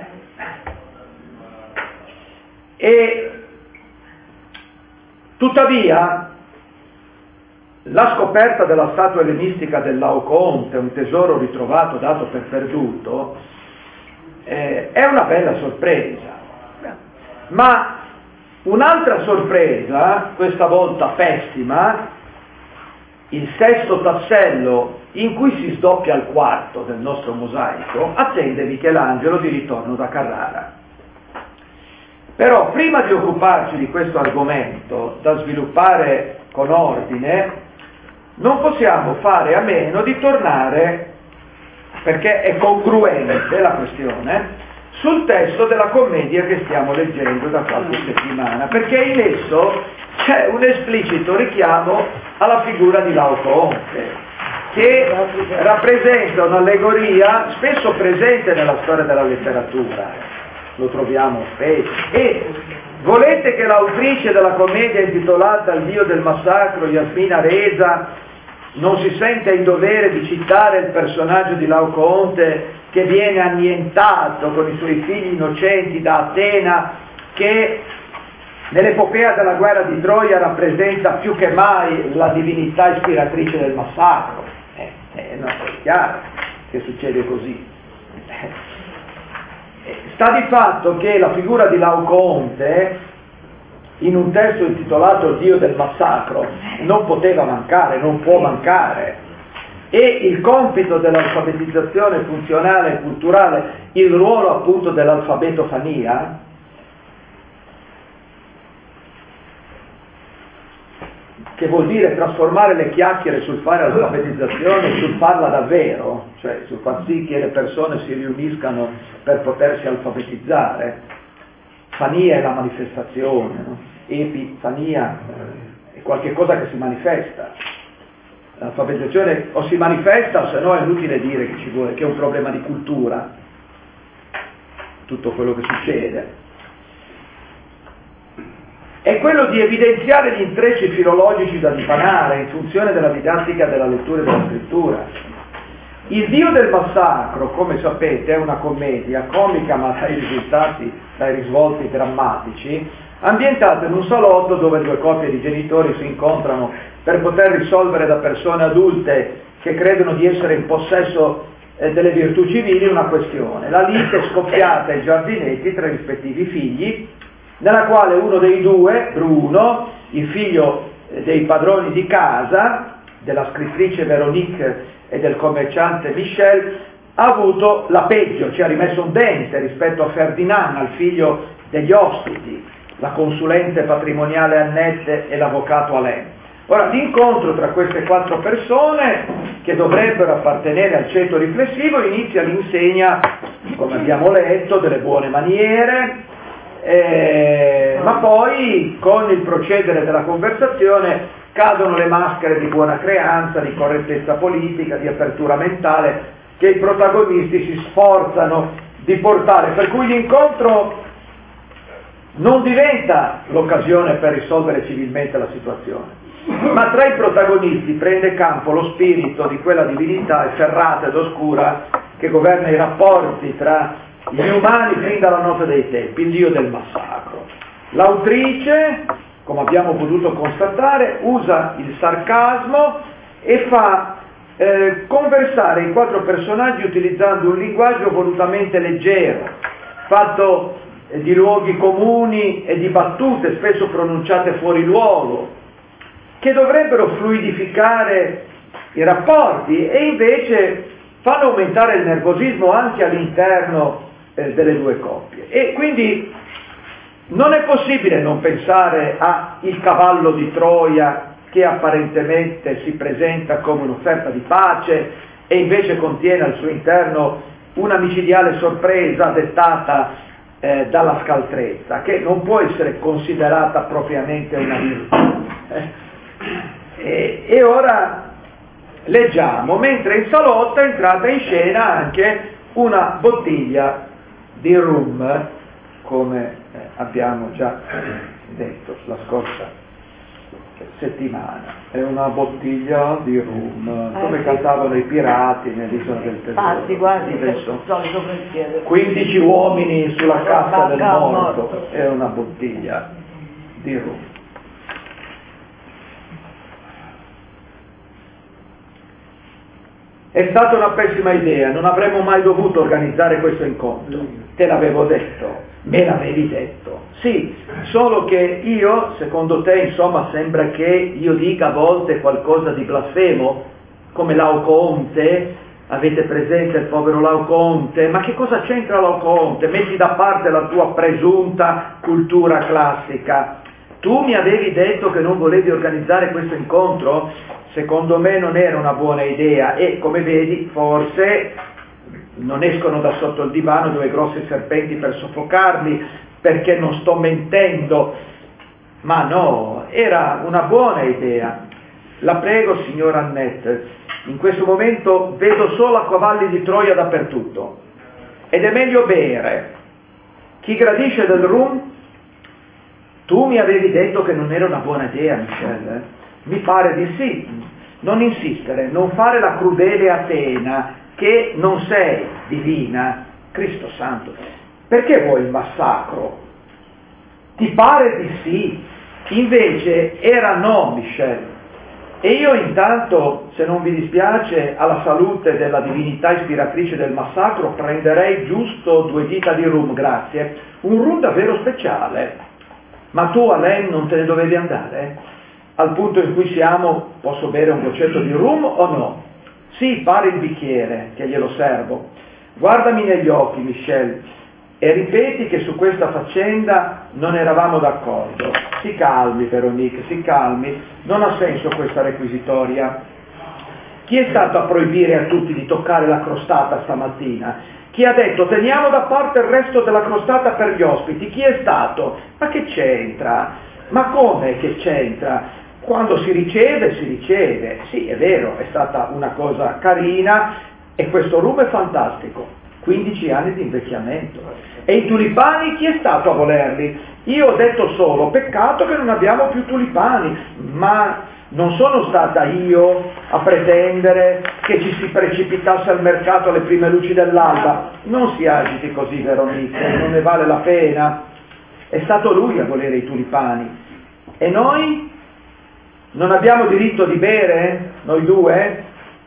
E tuttavia la scoperta della statua ellenistica del Laocoonte, un tesoro ritrovato dato per perduto, è una bella sorpresa. Ma un'altra sorpresa, questa volta pessima, il sesto tassello in cui si sdoppia il quarto del nostro mosaico, attende Michelangelo di ritorno da Carrara. Però prima di occuparci di questo argomento, da sviluppare con ordine, non possiamo fare a meno di tornare, perché è congruente la questione, sul testo della commedia che stiamo leggendo da qualche settimana, perché in esso c'è un esplicito richiamo alla figura di Laocoonte, che rappresenta un'allegoria spesso presente nella storia della letteratura, lo troviamo spesso. E volete che l'autrice della commedia intitolata Il Dio del Massacro, Yasmina Reza, non si sente in dovere di citare il personaggio di Laocoonte che viene annientato con i suoi figli innocenti da Atena, che nell'epopea della guerra di Troia rappresenta più che mai la divinità ispiratrice del massacro? No, è chiaro che succede così. Sta di fatto che la figura di Laocoonte, in un testo intitolato Dio del Massacro, non poteva mancare, non può mancare. E il compito dell'alfabetizzazione funzionale e culturale, il ruolo appunto dell'alfabetofania, che vuol dire trasformare le chiacchiere sul fare alfabetizzazione sul farla davvero, cioè sul far sì che le persone si riuniscano per potersi alfabetizzare. Fania è la manifestazione, no? Epifania è qualche cosa che si manifesta. L'alfabetizzazione o si manifesta, o se no è inutile dire che ci vuole, che è un problema di cultura, tutto quello che succede. È quello di evidenziare gli intrecci filologici da dipanare in funzione della didattica della lettura e della scrittura. Il Dio del Massacro, come sapete, è una commedia comica ma dai risvolti drammatici, ambientata in un salotto dove due coppie di genitori si incontrano per poter risolvere da persone adulte che credono di essere in possesso delle virtù civili una questione, la lite scoppiata ai giardinetti tra i rispettivi figli, nella quale uno dei due, Bruno, il figlio dei padroni di casa, della scrittrice Veronique e del commerciante Michel, ha avuto la peggio, ci ha rimesso un dente rispetto a Ferdinand, al figlio degli ospiti, la consulente patrimoniale Annette e l'avvocato Alain. Ora, l'incontro tra queste quattro persone, che dovrebbero appartenere al ceto riflessivo, inizia all'insegna, come abbiamo letto, delle buone maniere, ma poi con il procedere della conversazione cadono le maschere di buona creanza, di correttezza politica, di apertura mentale che i protagonisti si sforzano di portare, per cui l'incontro non diventa l'occasione per risolvere civilmente la situazione, ma tra i protagonisti prende campo lo spirito di quella divinità efferrata ed oscura che governa i rapporti tra gli umani fin dalla notte dei tempi, il Dio del Massacro. L'autrice, come abbiamo potuto constatare, usa il sarcasmo e fa conversare i quattro personaggi utilizzando un linguaggio volutamente leggero, fatto di luoghi comuni e di battute spesso pronunciate fuori luogo, che dovrebbero fluidificare i rapporti e invece fanno aumentare il nervosismo anche all'interno delle due coppie. E quindi Non è possibile non pensare a il cavallo di Troia che apparentemente si presenta come un'offerta di pace e invece contiene al suo interno una micidiale sorpresa dettata dalla scaltrezza, che non può essere considerata propriamente una virtù. E ora leggiamo, mentre in salotto è entrata in scena anche una bottiglia di rum, come abbiamo già detto la scorsa settimana. È una bottiglia di rum, come cantavano i pirati nell'Isola del Tesoro. Infatti, guardi, Adesso, solito pensiero. 15 uomini sulla cassa del morto, è una bottiglia di rum. È stata una pessima idea, non avremmo mai dovuto organizzare questo incontro. Te l'avevo detto, me l'avevi detto. Sì, solo che io, secondo te, insomma, sembra che io dica a volte qualcosa di blasfemo, come Laocoonte. Avete presente il povero Laocoonte? Ma che cosa c'entra Laocoonte? Metti da parte la tua presunta cultura classica. Tu mi avevi detto che non volevi organizzare questo incontro? Secondo me non era una buona idea e, come vedi, forse non escono da sotto il divano due grossi serpenti per soffocarli, perché non sto mentendo. Ma no, era una buona idea. La prego, signora Annette, in questo momento vedo solo cavalli di Troia dappertutto ed è meglio bere. Chi gradisce del rum? Tu mi avevi detto che non era una buona idea, Michel. Mi pare di sì. Non insistere, non fare la crudele Atena, che non sei divina, Cristo Santo. Perché vuoi il massacro? Ti pare di sì. Invece era no, Michel. E io intanto, se non vi dispiace, alla salute della divinità ispiratrice del massacro, prenderei giusto 2 dita di rum, grazie. Un rum davvero speciale. Ma tu, Alain, non te ne dovevi andare? Al punto in cui siamo, posso bere un goccetto di rum o no? Sì, pare il bicchiere, che glielo servo. Guardami negli occhi, Michel, e ripeti che su questa faccenda non eravamo d'accordo. Si calmi, Véronique, si calmi, non ha senso questa requisitoria. Chi è stato a proibire a tutti di toccare la crostata stamattina? Chi ha detto teniamo da parte il resto della crostata per gli ospiti? Chi è stato? Ma che c'entra? Ma come che c'entra? Quando si riceve, si riceve. Sì, è vero, è stata una cosa carina e questo rum è fantastico. 15 anni di invecchiamento. E i tulipani chi è stato a volerli? Io ho detto solo, peccato che non abbiamo più tulipani, ma non sono stata io a pretendere che ci si precipitasse al mercato alle prime luci dell'alba. Non si agiti così, Veronica, non ne vale la pena. È stato lui a volere i tulipani. E noi? Non abbiamo diritto di bere? Noi due?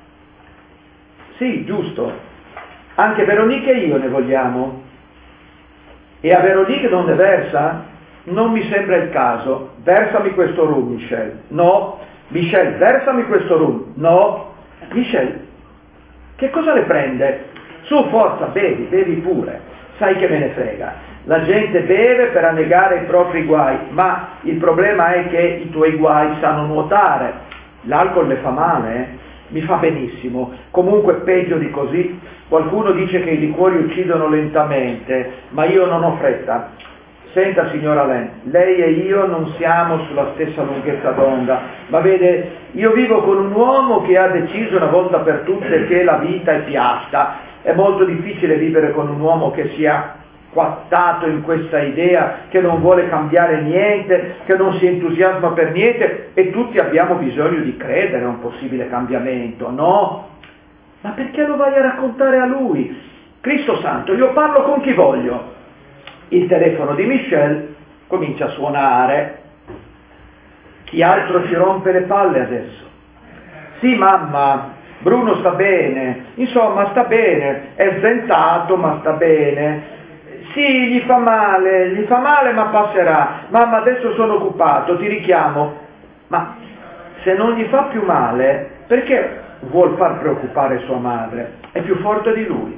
Sì, giusto. Anche Veronica e io ne vogliamo. E a Veronica non ne versa? Non mi sembra il caso. Versami questo rum, Michel. No. Michel, versami questo rum. No. Michel, che cosa le prende? Su, forza, bevi, bevi pure. Sai che me ne frega. La gente beve per annegare i propri guai, ma il problema è che i tuoi guai sanno nuotare. L'alcol le fa male, eh? Mi fa benissimo. Comunque peggio di così. Qualcuno dice che i liquori uccidono lentamente, ma io non ho fretta. Senta, signora Alain, lei e io non siamo sulla stessa lunghezza d'onda, ma vede, io vivo con un uomo che ha deciso una volta per tutte che la vita è piatta. È molto difficile vivere con un uomo che sia quattato in questa idea, che non vuole cambiare niente, che non si entusiasma per niente, e tutti abbiamo bisogno di credere a un possibile cambiamento, no? Ma perché lo vai a raccontare a lui? Cristo Santo, io parlo con chi voglio. Il telefono di Michel comincia a suonare. Chi altro ci rompe le palle adesso? Sì, mamma, Bruno sta bene, insomma sta bene, è sdentato ma sta bene. Sì, gli fa male ma passerà. Mamma, adesso sono occupato, ti richiamo. Ma se non gli fa più male, perché vuol far preoccupare sua madre? È più forte di lui.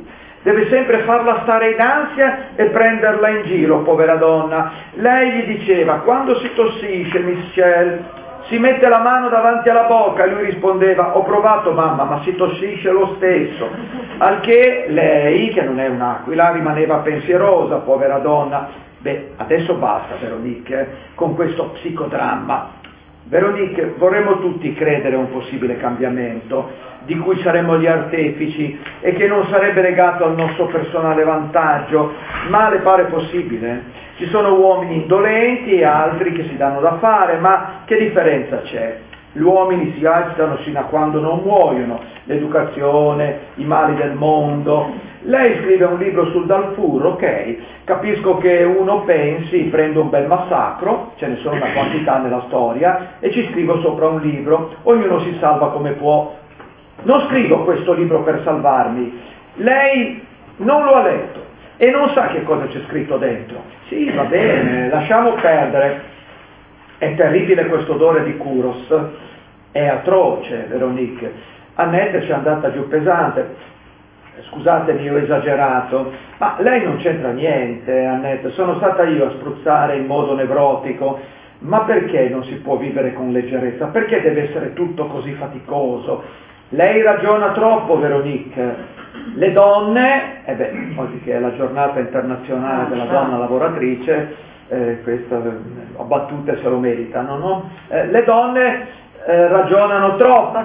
deve sempre farla stare in ansia e prenderla in giro, povera donna. Lei gli diceva: quando si tossisce, Michel, si mette la mano davanti alla bocca, e lui rispondeva: ho provato mamma, ma si tossisce lo stesso. Al che lei, che non è un'aquila, rimaneva pensierosa, povera donna. Beh, adesso basta, Veronique, con questo psicodramma. Veronique, vorremmo tutti credere a un possibile cambiamento, di cui saremmo gli artefici e che non sarebbe legato al nostro personale vantaggio, ma le pare possibile? Ci sono uomini indolenti e altri che si danno da fare, ma che differenza c'è? Gli uomini si agitano sino a quando non muoiono, l'educazione, i mali del mondo. Lei scrive un libro sul Darfur, ok, capisco che uno pensi, prendo un bel massacro, ce ne sono una quantità nella storia, e ci scrivo sopra un libro, ognuno si salva come può. Non scrivo questo libro per salvarmi, lei non lo ha letto e non sa che cosa c'è scritto dentro. Sì, va bene, lasciamo perdere, è terribile questo odore di Curos, è atroce, Veronique. Annette ci è andata giù pesante. Scusatemi, ho esagerato, ma lei non c'entra niente, Annette, sono stata io a spruzzare in modo nevrotico. Ma perché non si può vivere con leggerezza? Perché deve essere tutto così faticoso? Lei ragiona troppo, Veronique. Le donne, oggi che è la giornata internazionale della donna lavoratrice, questa battute se lo meritano, no? Le donne ragionano troppo.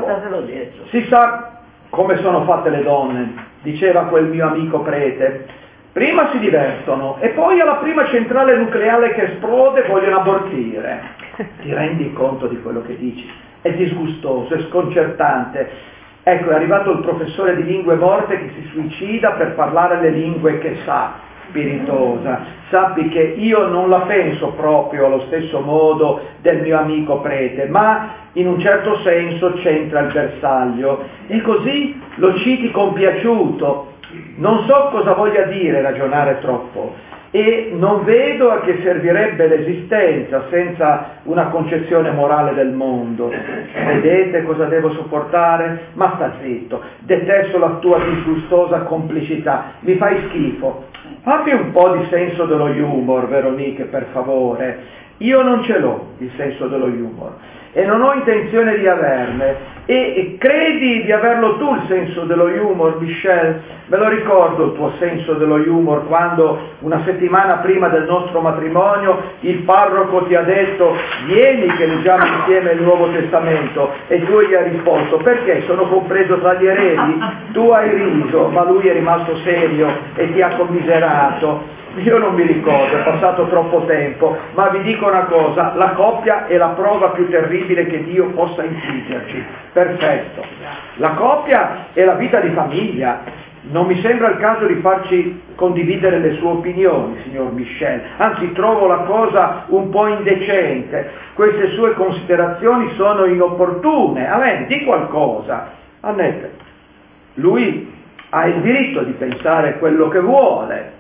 Si sa come sono fatte le donne, diceva quel mio amico prete. Prima si divertono e poi alla prima centrale nucleare che esplode vogliono abortire. Ti rendi conto di quello che dici? È disgustoso, è sconcertante. Ecco, è arrivato il professore di lingue morte che si suicida per parlare le lingue che sa, spiritosa. Sappi che io non la penso proprio allo stesso modo del mio amico prete, ma in un certo senso c'entra il bersaglio. E così lo citi compiaciuto. Non so cosa voglia dire ragionare troppo e non vedo a che servirebbe l'esistenza senza una concezione morale del mondo. Vedete cosa devo sopportare? Ma sta zitto, detesto la tua disgustosa complicità, mi fai schifo. Abbi un po' di senso dello humor, Veronique, per favore. Io non ce l'ho il senso dello humor e non ho intenzione di averne. E credi di averlo tu il senso dello humor, Michel? Me lo ricordo il tuo senso dello humor quando una settimana prima del nostro matrimonio il parroco ti ha detto: vieni che leggiamo insieme il Nuovo Testamento, e tu gli hai risposto: perché sono compreso tra gli eredi? Tu hai riso, ma lui è rimasto serio e ti ha commiserato. Io non mi ricordo, è passato troppo tempo, ma vi dico una cosa: la coppia è la prova più terribile che Dio possa infliggerci. Perfetto. La coppia è la vita di famiglia. Non mi sembra il caso di farci condividere le sue opinioni, signor Michel, anzi trovo la cosa un po' indecente. Queste sue considerazioni sono inopportune. A me, di qualcosa. Annette, lui ha il diritto di pensare quello che vuole.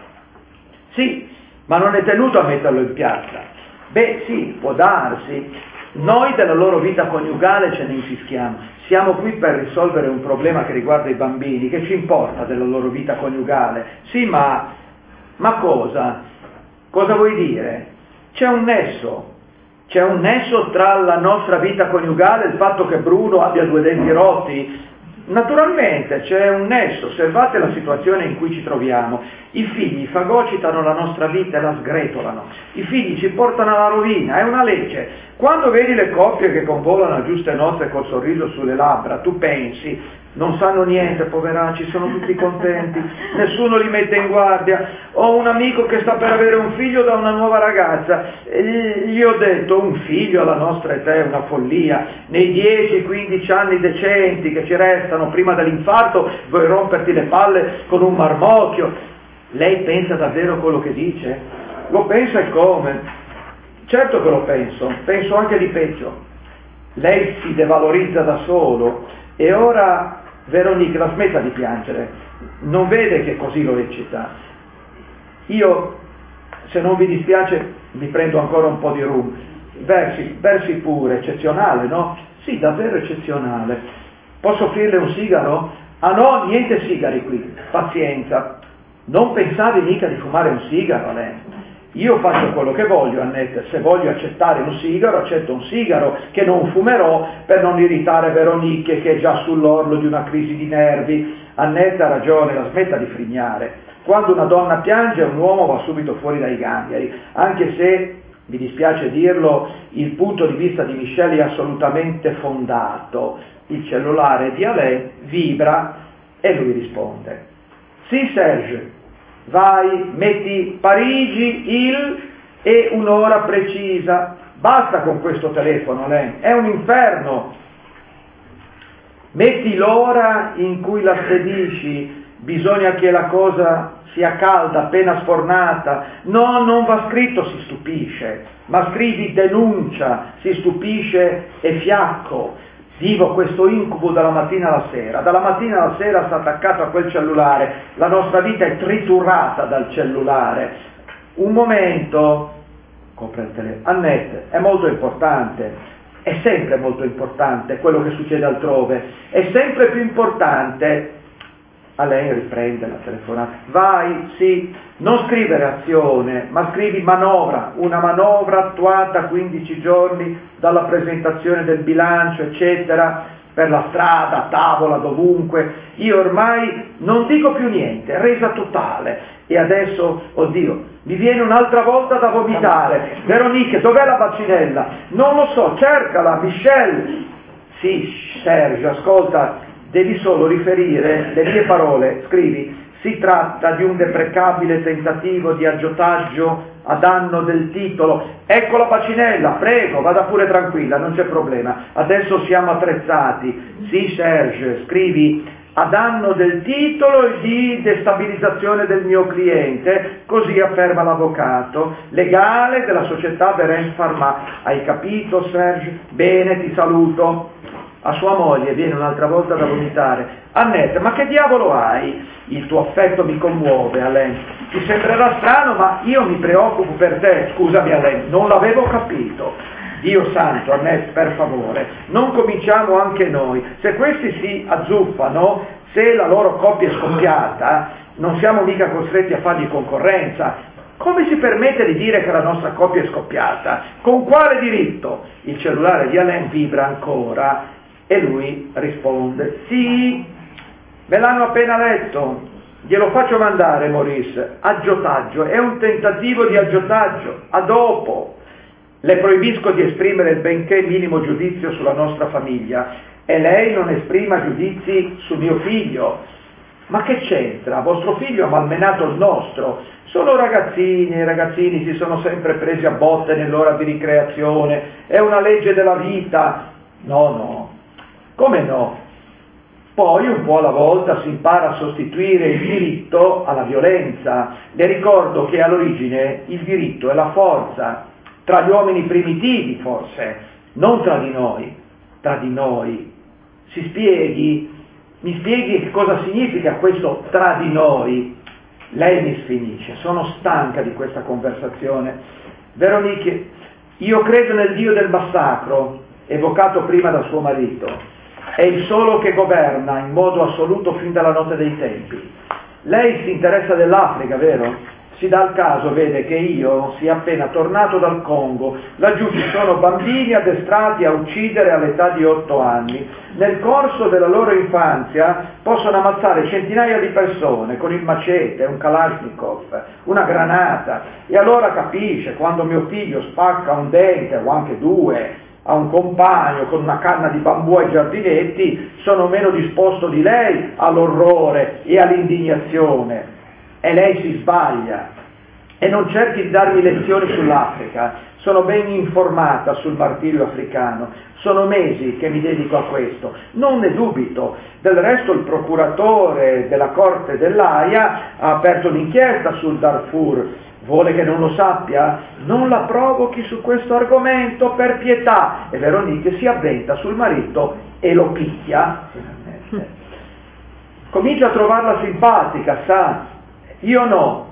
Sì, ma non è tenuto a metterlo in piazza. Beh, sì, può darsi. Noi della loro vita coniugale ce ne infischiamo. Siamo qui per risolvere un problema che riguarda i bambini. Che ci importa della loro vita coniugale? Sì, ma cosa? Cosa vuoi dire? C'è un nesso tra la nostra vita coniugale e il fatto che Bruno abbia 2 denti rotti? Naturalmente c'è un nesso, osservate la situazione in cui ci troviamo. I figli fagocitano la nostra vita e la sgretolano. I figli ci portano alla rovina, è una legge. Quando vedi le coppie che convolano a giuste nozze col sorriso sulle labbra, tu pensi: non sanno niente, poveracci, sono tutti contenti, nessuno li mette in guardia. Ho un amico che sta per avere un figlio da una nuova ragazza, e gli ho detto: un figlio alla nostra età è una follia, nei 10-15 anni decenti che ci restano prima dell'infarto vuoi romperti le palle con un marmocchio. Lei pensa davvero quello che dice? Lo pensa e come? Certo che lo penso anche di peggio. Lei si devalorizza da solo e ora, Veronique, la smetta di piangere, non vede che così lo eccita. Io, se non vi dispiace, vi prendo ancora un po' di rum. Versi pure, eccezionale, no? Sì, davvero eccezionale. Posso offrirle un sigaro? Ah no, niente sigari qui, pazienza. Non pensavi mica di fumare un sigaro, Alain? Io faccio quello che voglio, Annette, se voglio accettare un sigaro, accetto un sigaro, che non fumerò per non irritare Veronique, che è già sull'orlo di una crisi di nervi. Annette ha ragione, la smetta di frignare. Quando una donna piange, un uomo va subito fuori dai gangheri, anche se, mi dispiace dirlo, il punto di vista di Michel è assolutamente fondato. Il cellulare di Alain vibra e lui risponde. Sì, Serge. Vai, metti Parigi, e un'ora precisa. Basta con questo telefono, Alain, è un inferno. Metti l'ora in cui la spedisci, bisogna che la cosa sia calda, appena sfornata. No, non va scritto si stupisce, ma scrivi denuncia, si stupisce e fiacco. Vivo questo incubo dalla mattina alla sera sta attaccato a quel cellulare, la nostra vita è triturata dal cellulare. Un momento, copre il telefono, Annette, è molto importante, è sempre molto importante quello che succede altrove, è sempre più importante. A lei riprende la telefonata, vai, sì, non scrivere azione, ma scrivi manovra, una manovra attuata a 15 giorni dalla presentazione del bilancio, eccetera, per la strada, a tavola, dovunque. Io ormai non dico più niente, resa totale. E adesso, oddio, mi viene un'altra volta da vomitare. Veronique, dov'è la bacinella? Non lo so, cercala, Michel. Sì, Serge, ascolta, devi solo riferire le mie parole, scrivi, si tratta di un deprecabile tentativo di aggiotaggio a danno del titolo. Ecco la bacinella, prego, vada pure tranquilla, non c'è problema, adesso siamo attrezzati. Sì, Serge, scrivi, a danno del titolo e di destabilizzazione del mio cliente, così afferma l'avvocato legale della società Veren Pharma. Hai capito, Serge? Bene, ti saluto. A sua moglie viene un'altra volta da vomitare. Annette, ma che diavolo hai? Il tuo affetto mi commuove, Alain. Ti sembrerà strano, ma io mi preoccupo per te. Scusami, Alain, non l'avevo capito. Dio santo, Annette, per favore, non cominciamo anche noi. Se questi si azzuffano, se la loro coppia è scoppiata, non siamo mica costretti a fargli concorrenza. Come si permette di dire che la nostra coppia è scoppiata? Con quale diritto? Il cellulare di Alain vibra ancora. E lui risponde, sì, me l'hanno appena letto, glielo faccio mandare, Maurice, aggiotaggio, è un tentativo di aggiotaggio, a dopo. Le proibisco di esprimere il benché minimo giudizio sulla nostra famiglia e lei non esprima giudizi sul mio figlio. Ma che c'entra? Vostro figlio ha malmenato il nostro. Sono ragazzini, i ragazzini si sono sempre presi a botte nell'ora di ricreazione, è una legge della vita. No. Come no? Poi un po' alla volta si impara a sostituire il diritto alla violenza. Le ricordo che all'origine il diritto è la forza, tra gli uomini primitivi forse, non tra di noi. Tra di noi. Mi spieghi che cosa significa questo tra di noi? Lei mi sfinisce, sono stanca di questa conversazione. Veronique, io credo nel Dio del massacro, evocato prima da suo marito. È il solo che governa in modo assoluto fin dalla notte dei tempi. Lei si interessa dell'Africa, vero? Si dà il caso, vede, che io sia appena tornato dal Congo. Laggiù ci sono bambini addestrati a uccidere all'età di 8 anni. Nel corso della loro infanzia possono ammazzare centinaia di persone con il macete, un Kalashnikov, una granata. E allora capisce, quando mio figlio spacca un dente o anche due a un compagno con una canna di bambù ai giardinetti, sono meno disposto di lei all'orrore e all'indignazione. E lei si sbaglia. E non cerchi di darmi lezioni sull'Africa, sono ben informata sul martirio africano, sono mesi che mi dedico a questo, non ne dubito. Del resto il procuratore della Corte dell'Aia ha aperto un'inchiesta sul Darfur. Vuole che non lo sappia? Non la provochi su questo argomento, per pietà. E Veronique si avventa sul marito e lo picchia. Comincia a trovarla simpatica, sa? Io no.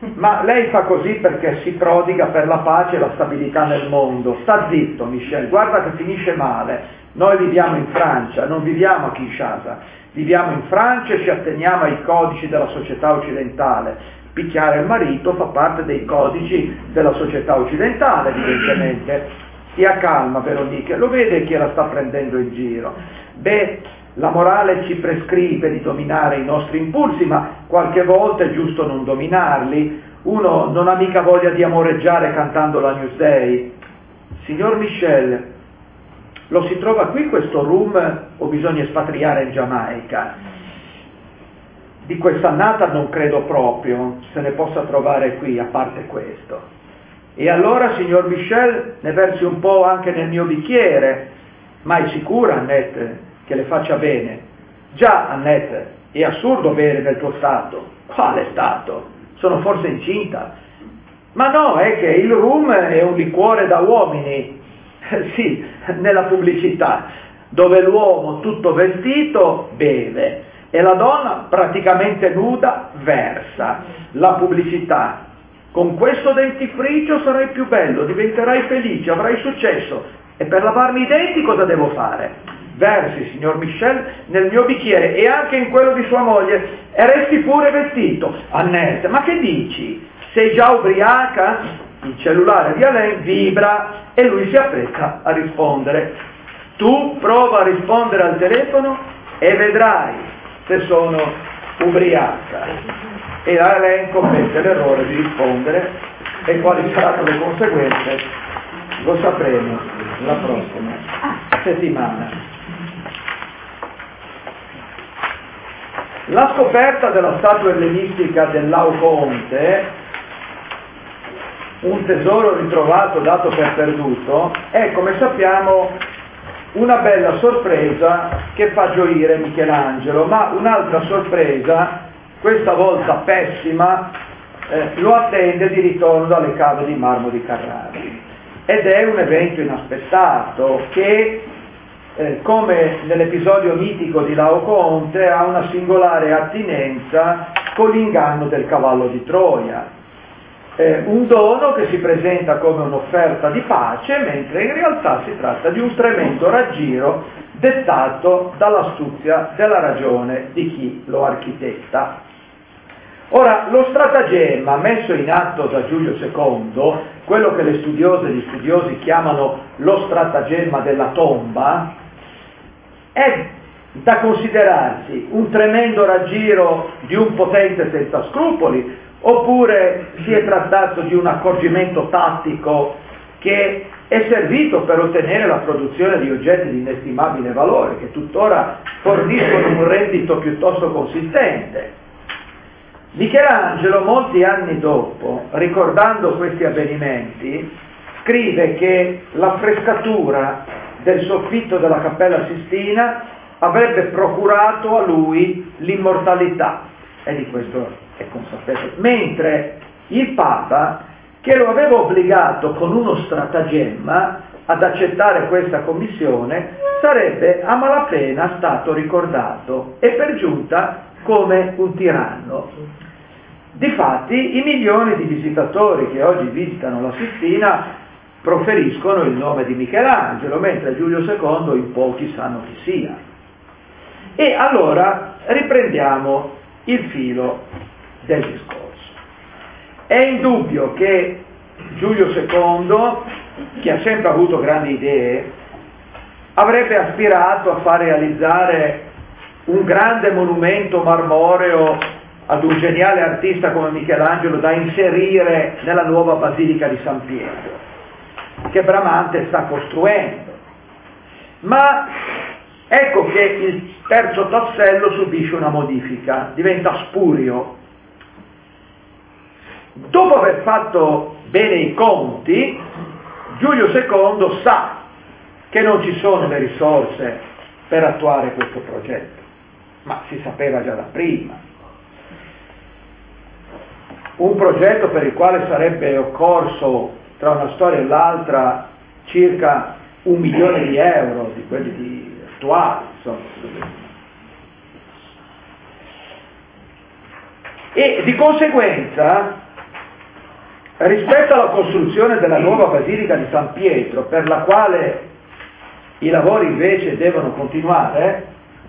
ma lei fa così perché si prodiga per la pace e la stabilità nel mondo. Sta zitto, Michel, guarda che finisce male. Noi viviamo in Francia, non viviamo a Kinshasa, viviamo in Francia e ci atteniamo ai codici della società occidentale. Picchiare il marito fa parte dei codici della società occidentale, evidentemente. Stia calma, Veronica, lo vede che la sta prendendo in giro. Beh, la morale ci prescrive di dominare i nostri impulsi, ma qualche volta è giusto non dominarli. Uno non ha mica voglia di amoreggiare cantando la Newsday. Signor Michel, lo si trova qui questo room o bisogna espatriare in Giamaica? Di quest'annata non credo proprio se ne possa trovare qui, a parte questo. E allora, signor Michel, ne versi un po' anche nel mio bicchiere. Ma è sicura, Annette, che le faccia bene? Già, Annette, è assurdo bere nel tuo stato. Quale stato? Sono forse incinta? Ma no, è che il rum è un liquore da uomini. Sì, nella pubblicità, dove l'uomo tutto vestito beve e la donna praticamente nuda versa. La pubblicità. Con questo dentifricio sarai più bello, diventerai felice, avrai successo. E per lavarmi i denti cosa devo fare? Versi, signor Michel, nel mio bicchiere e anche in quello di sua moglie e resti pure vestito. Annette, ma che dici? Sei già ubriaca? Il cellulare di Alain vibra e lui si appresta a rispondere. Tu prova a rispondere al telefono e vedrai se sono ubriaca. E Alain commette l'errore di rispondere e quali saranno le conseguenze lo sapremo la prossima settimana. La scoperta della statua ellenistica del Laocoonte, un tesoro ritrovato dato per perduto, è, come sappiamo, una bella sorpresa che fa gioire Michelangelo, ma un'altra sorpresa, questa volta pessima, lo attende di ritorno dalle cave di marmo di Carrara. Ed è un evento inaspettato che, come nell'episodio mitico di Laocoonte, ha una singolare attinenza con l'inganno del cavallo di Troia. Un dono che si presenta come un'offerta di pace, mentre in realtà si tratta di un tremendo raggiro dettato dall'astuzia della ragione di chi lo architetta. Ora, lo stratagemma messo in atto da Giulio II, quello che le studiose e gli studiosi chiamano lo stratagemma della tomba, è da considerarsi un tremendo raggiro di un potente senza scrupoli, oppure si è trattato di un accorgimento tattico che è servito per ottenere la produzione di oggetti di inestimabile valore, che tuttora forniscono un reddito piuttosto consistente. Michelangelo, molti anni dopo, ricordando questi avvenimenti, scrive che la frescatura del soffitto della Cappella Sistina avrebbe procurato a lui l'immortalità, e di questo è consapevole, mentre il Papa, che lo aveva obbligato con uno stratagemma ad accettare questa commissione, sarebbe a malapena stato ricordato, e per giunta come un tiranno. Difatti, i milioni di visitatori che oggi visitano la Sistina proferiscono il nome di Michelangelo, mentre Giulio II in pochi sanno chi sia. E allora riprendiamo il filo del discorso. È indubbio che Giulio II, che ha sempre avuto grandi idee, avrebbe aspirato a far realizzare un grande monumento marmoreo ad un geniale artista come Michelangelo da inserire nella nuova Basilica di San Pietro, che Bramante sta costruendo. Ma ecco che il terzo tassello subisce una modifica, diventa spurio. Dopo aver fatto bene i conti, Giulio II sa che non ci sono le risorse per attuare questo progetto, ma si sapeva già da prima. Un progetto per il quale sarebbe occorso, tra una storia e l'altra, circa 1 milione di euro, di quelli attuali, insomma. E di conseguenza rispetto alla costruzione della nuova Basilica di San Pietro, per la quale i lavori invece devono continuare,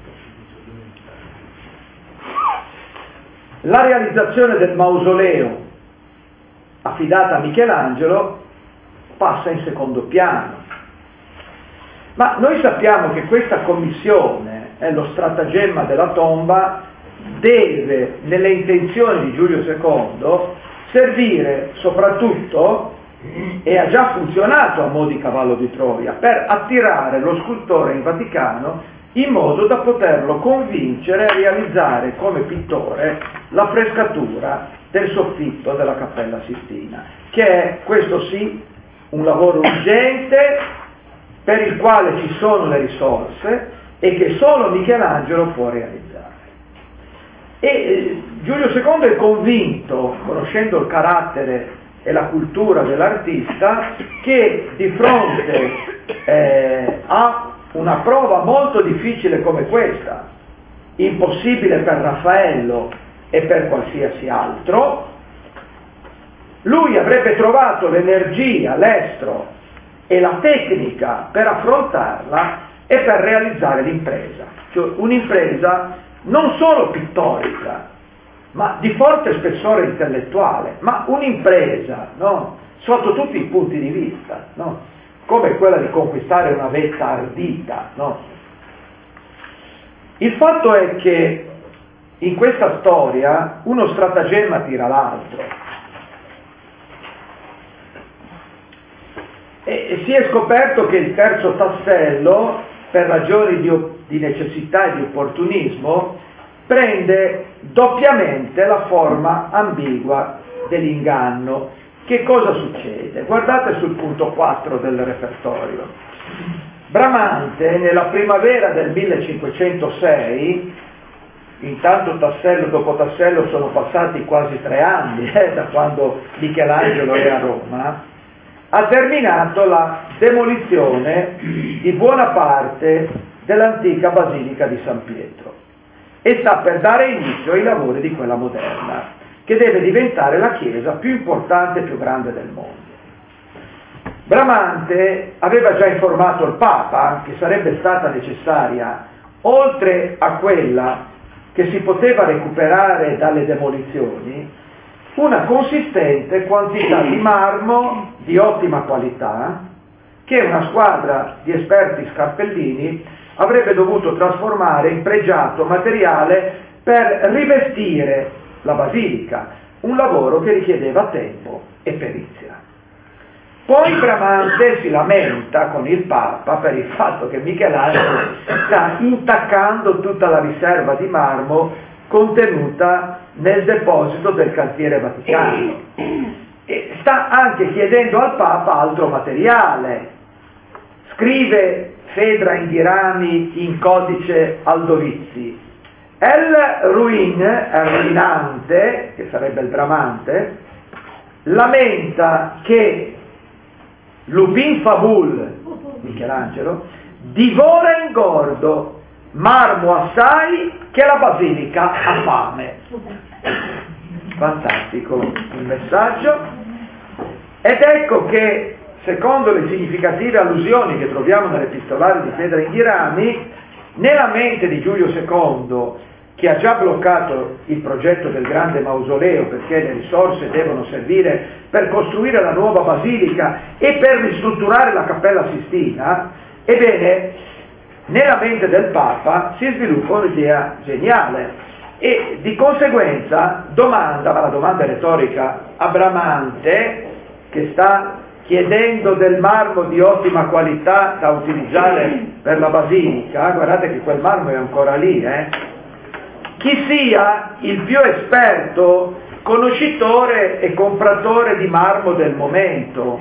la realizzazione del mausoleo affidata a Michelangelo passa in secondo piano. Ma noi sappiamo che questa commissione, lo stratagemma della tomba, deve, nelle intenzioni di Giulio II, servire soprattutto, e ha già funzionato a mo' di cavallo di Troia, per attirare lo scultore in Vaticano in modo da poterlo convincere a realizzare come pittore la frescatura del soffitto della Cappella Sistina, che è, questo sì, un lavoro urgente per il quale ci sono le risorse e che solo Michelangelo può realizzare. E Giulio II è convinto, conoscendo il carattere e la cultura dell'artista, che di fronte a una prova molto difficile come questa, impossibile per Raffaello e per qualsiasi altro, lui avrebbe trovato l'energia, l'estro e la tecnica per affrontarla e per realizzare l'impresa, cioè un'impresa non solo pittorica, ma di forte spessore intellettuale, ma un'impresa, no? Sotto tutti i punti di vista, no? Come quella di conquistare una vetta ardita, no? Il fatto è che in questa storia uno stratagemma tira l'altro e si è scoperto che il terzo tassello, per ragioni di necessità e di opportunismo, prende doppiamente la forma ambigua dell'inganno. Che cosa succede? Guardate sul punto 4 del repertorio. Bramante, nella primavera del 1506, intanto tassello dopo tassello sono passati quasi 3 anni da quando Michelangelo è a Roma, ha terminato la demolizione di buona parte dell'antica Basilica di San Pietro e sta per dare inizio ai lavori di quella moderna, che deve diventare la chiesa più importante e più grande del mondo. Bramante aveva già informato il Papa che sarebbe stata necessaria, oltre a quella che si poteva recuperare dalle demolizioni, una consistente quantità di marmo di ottima qualità che una squadra di esperti scarpellini avrebbe dovuto trasformare in pregiato materiale per rivestire la basilica, un lavoro che richiedeva tempo e perizia. Poi Bramante si lamenta con il Papa per il fatto che Michelangelo sta intaccando tutta la riserva di marmo contenuta nel deposito del cantiere vaticano e sta anche chiedendo al Papa altro materiale. Scrive Fedra Inghirami in codice Aldovizi: El ruinante, che sarebbe il Bramante, lamenta che Lupin Fabul, Michelangelo, divora e ingordo marmo assai che la basilica ha fame. Fantastico il messaggio. Ed ecco che, secondo le significative allusioni che troviamo nell'epistolare di Fedra Inghirami, nella mente di Giulio II, che ha già bloccato il progetto del grande mausoleo perché le risorse devono servire per costruire la nuova basilica e per ristrutturare la Cappella Sistina, ebbene, nella mente del Papa si sviluppa un'idea geniale e di conseguenza domanda, ma la domanda è retorica, a Bramante, che sta chiedendo del marmo di ottima qualità da utilizzare per la basilica, guardate che quel marmo è ancora lì, chi sia il più esperto conoscitore e compratore di marmo del momento.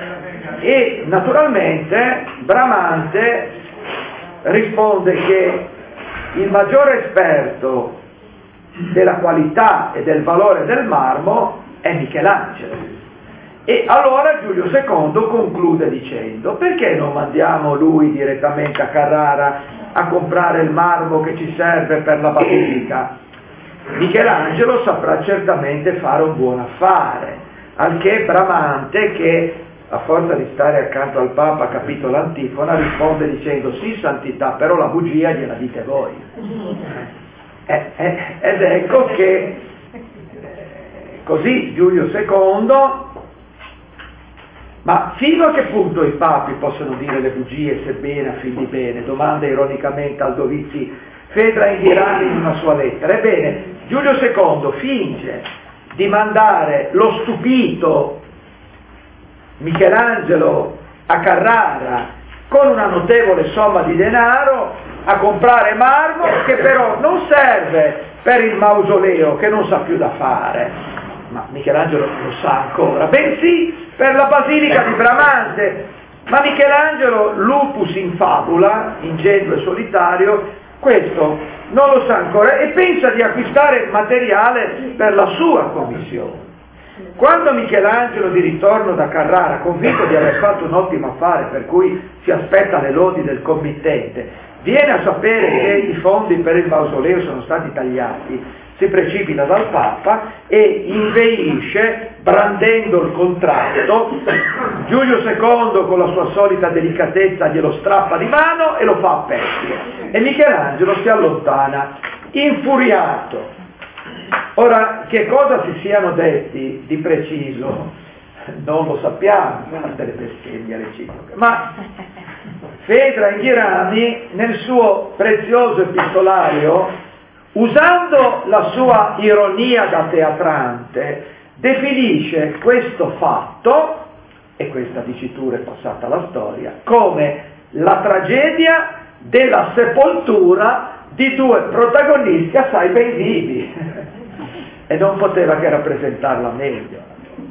E naturalmente Bramante risponde che il maggiore esperto della qualità e del valore del marmo è Michelangelo. E allora Giulio II conclude dicendo: perché non mandiamo lui direttamente a Carrara a comprare il marmo che ci serve per la basilica? Michelangelo saprà certamente fare un buon affare. Al che Bramante, che a forza di stare accanto al Papa ha capito l'antifona, risponde dicendo: sì, santità, però la bugia gliela dite voi. Ed ecco che così Giulio II, ma fino a che punto i papi possono dire le bugie sebbene a fin di bene? Domanda ironicamente Aldovizzi Fedra Inghirani in una sua lettera. Ebbene, Giulio II finge di mandare lo stupito Michelangelo a Carrara con una notevole somma di denaro a comprare marmo che però non serve per il mausoleo, che non sa più da fare, ma Michelangelo lo sa ancora, bensì per la basilica di Bramante. Ma Michelangelo, lupus in fabula, ingenuo e solitario, questo non lo sa ancora e pensa di acquistare materiale per la sua commissione. Quando Michelangelo, di ritorno da Carrara, convinto di aver fatto un ottimo affare per cui si aspetta le lodi del committente, viene a sapere che i fondi per il mausoleo sono stati tagliati, si precipita dal Papa e inveisce, brandendo il contratto. Giulio II, con la sua solita delicatezza, glielo strappa di mano e lo fa a pezzi. E Michelangelo si allontana, infuriato. Ora, che cosa si siano detti di preciso non lo sappiamo, delle bestemmie reciproche, ma Fedra Inghirani nel suo prezioso epistolario, usando la sua ironia da teatrante, definisce questo fatto, e questa dicitura è passata alla storia, come la tragedia della sepoltura di due protagonisti assai ben vivi, e non poteva che rappresentarla meglio.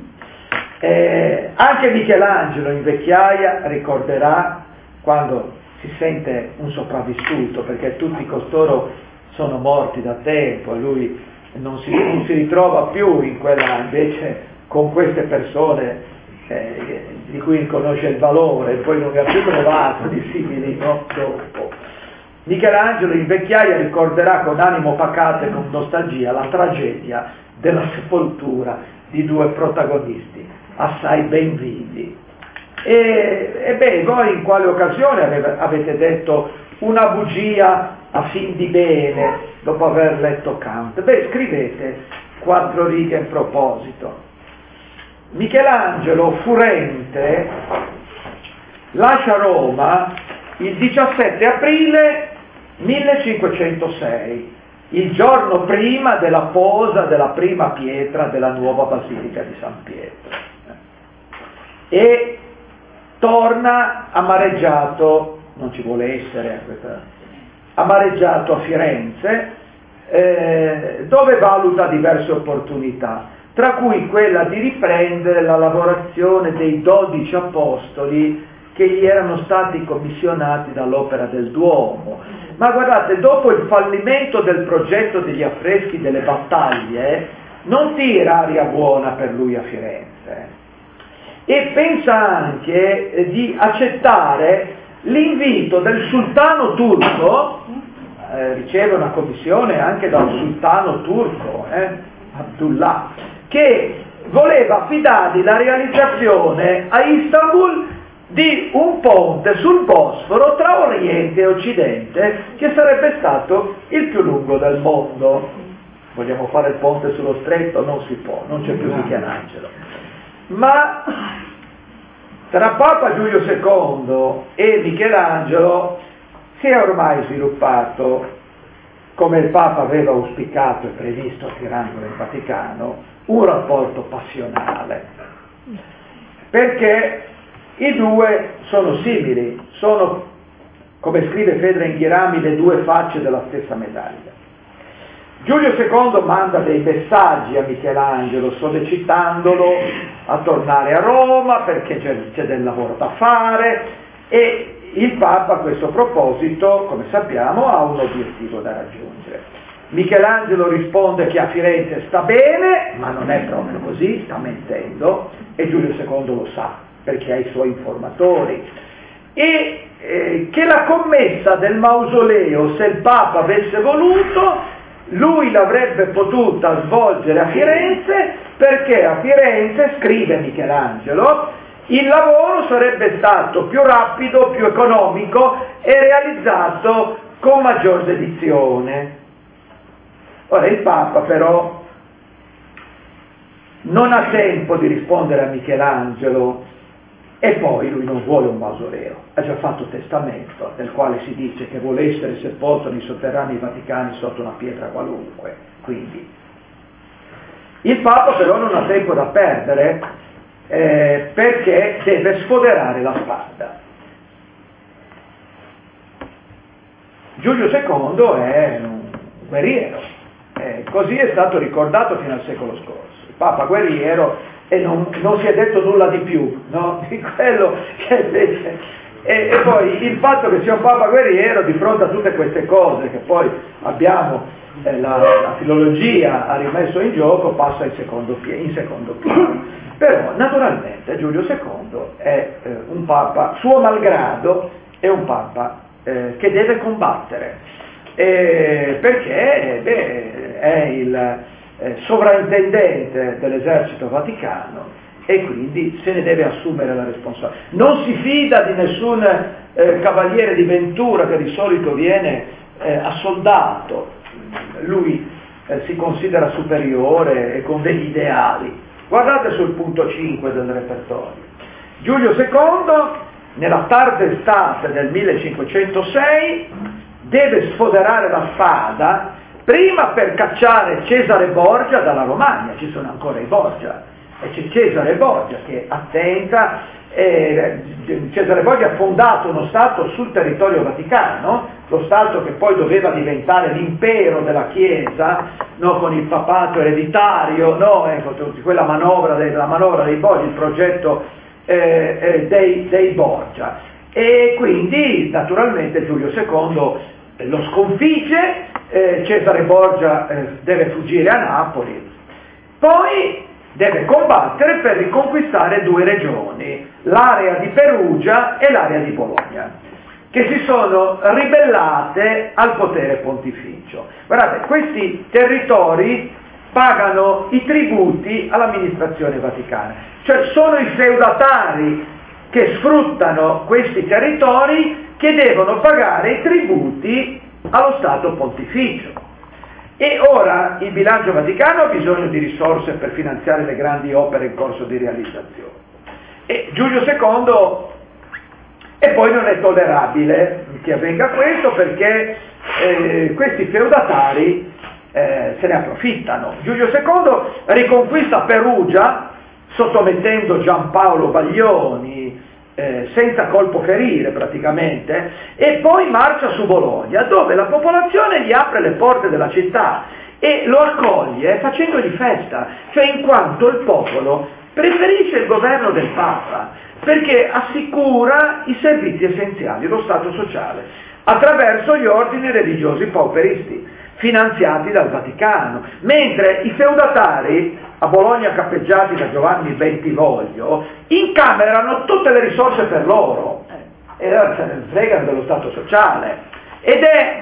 Anche Michelangelo in vecchiaia ricorderà, quando si sente un sopravvissuto, perché tutti costoro sono morti da tempo e lui non si ritrova più in quella, invece, con queste persone di cui riconosce il valore e poi non ne ha più trovato di simili, no? Dopo. Michelangelo in vecchiaia ricorderà con animo pacato e con nostalgia la tragedia della sepoltura di due protagonisti assai ben vivi. E beh, voi in quale occasione avete detto una bugia a fin di bene dopo aver letto Kant? Beh, scrivete 4 righe in proposito. Michelangelo, furente, lascia Roma il 17 aprile 1506, il giorno prima della posa della prima pietra della nuova Basilica di San Pietro, e torna amareggiato, non ci vuole essere amareggiato a Firenze, dove valuta diverse opportunità, tra cui quella di riprendere la lavorazione dei 12 apostoli che gli erano stati commissionati dall'Opera del Duomo. Ma guardate, dopo il fallimento del progetto degli affreschi delle battaglie, non tira aria buona per lui a Firenze. E pensa anche di accettare l'invito del sultano turco, riceve una commissione anche dal sultano turco, Abdullah, che voleva affidargli la realizzazione a Istanbul di un ponte sul Bosforo tra Oriente e Occidente, che sarebbe stato il più lungo del mondo. Vogliamo fare il ponte sullo stretto? Non si può, non c'è più Michelangelo. Ma tra Papa Giulio II e Michelangelo si è ormai sviluppato, come il Papa aveva auspicato e previsto a Tirangolo in Vaticano, un rapporto passionale, perché i due sono simili, sono, come scrive Fedra Inghirami, le due facce della stessa medaglia. Giulio II manda dei messaggi a Michelangelo sollecitandolo a tornare a Roma perché c'è del lavoro da fare, e il Papa a questo proposito, come sappiamo, ha un obiettivo da raggiungere. Michelangelo risponde che a Firenze sta bene, ma non è proprio così, sta mentendo, e Giulio II lo sa, perché ha i suoi informatori, e che la commessa del mausoleo, se il Papa avesse voluto, lui l'avrebbe potuta svolgere a Firenze perché a Firenze, scrive Michelangelo, il lavoro sarebbe stato più rapido, più economico e realizzato con maggior dedizione. Ora il Papa però non ha tempo di rispondere a Michelangelo, e poi lui non vuole un mausoleo, ha già fatto testamento nel quale si dice che vuole essere sepolto nei sotterranei vaticani sotto una pietra qualunque. Quindi il Papa però non ha tempo da perdere, perché deve sfoderare la spada. Giulio II è un guerriero, così è stato ricordato fino al secolo scorso, il Papa guerriero, e non si è detto nulla di più, no? Di quello che invece... E poi il fatto che sia un Papa guerriero di fronte a tutte queste cose che poi abbiamo, la filologia ha rimesso in gioco, passa in secondo piano. Però naturalmente Giulio II è un Papa, suo malgrado, è un Papa che deve combattere, perché è il sovrintendente dell'esercito vaticano e quindi se ne deve assumere la responsabilità. Non si fida di nessun cavaliere di ventura che di solito viene assoldato, lui si considera superiore e con degli ideali. Guardate sul punto 5 del repertorio. Giulio II, nella tarda estate del 1506, deve sfoderare la spada prima per cacciare Cesare Borgia dalla Romagna, ci sono ancora i Borgia, e c'è Cesare Borgia che attenta, Cesare Borgia ha fondato uno Stato sul territorio vaticano, lo Stato che poi doveva diventare l'impero della Chiesa, no, con il papato ereditario, no, ecco, quella manovra dei Borgia, il progetto dei Borgia. E quindi naturalmente Giulio II lo sconfigge, Cesare Borgia deve fuggire a Napoli, poi deve combattere per riconquistare due regioni, l'area di Perugia e l'area di Bologna, che si sono ribellate al potere pontificio. Guardate, questi territori pagano i tributi all'amministrazione vaticana, cioè sono i feudatari che sfruttano questi territori che devono pagare i tributi allo Stato pontificio. E ora il bilancio vaticano ha bisogno di risorse per finanziare le grandi opere in corso di realizzazione. E Giulio II, e poi non è tollerabile che avvenga questo, perché questi feudatari se ne approfittano. Giulio II riconquista Perugia sottomettendo Giampaolo Baglioni, senza colpo ferire praticamente, e poi marcia su Bologna, dove la popolazione gli apre le porte della città e lo accoglie facendogli festa, cioè in quanto il popolo preferisce il governo del Papa, perché assicura i servizi essenziali, lo Stato sociale, attraverso gli ordini religiosi pauperisti, finanziati dal Vaticano, mentre i feudatari, a Bologna cappeggiati da Giovanni Bentivoglio, incamerano tutte le risorse per loro, e allora se ne fregano dello Stato sociale. Ed è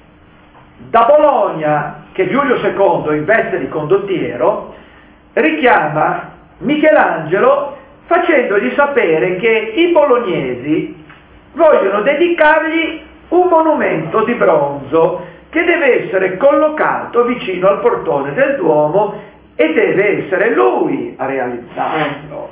da Bologna che Giulio II, in veste di condottiero, richiama Michelangelo facendogli sapere che i bolognesi vogliono dedicargli un monumento di bronzo che deve essere collocato vicino al portone del Duomo e deve essere lui a realizzarlo.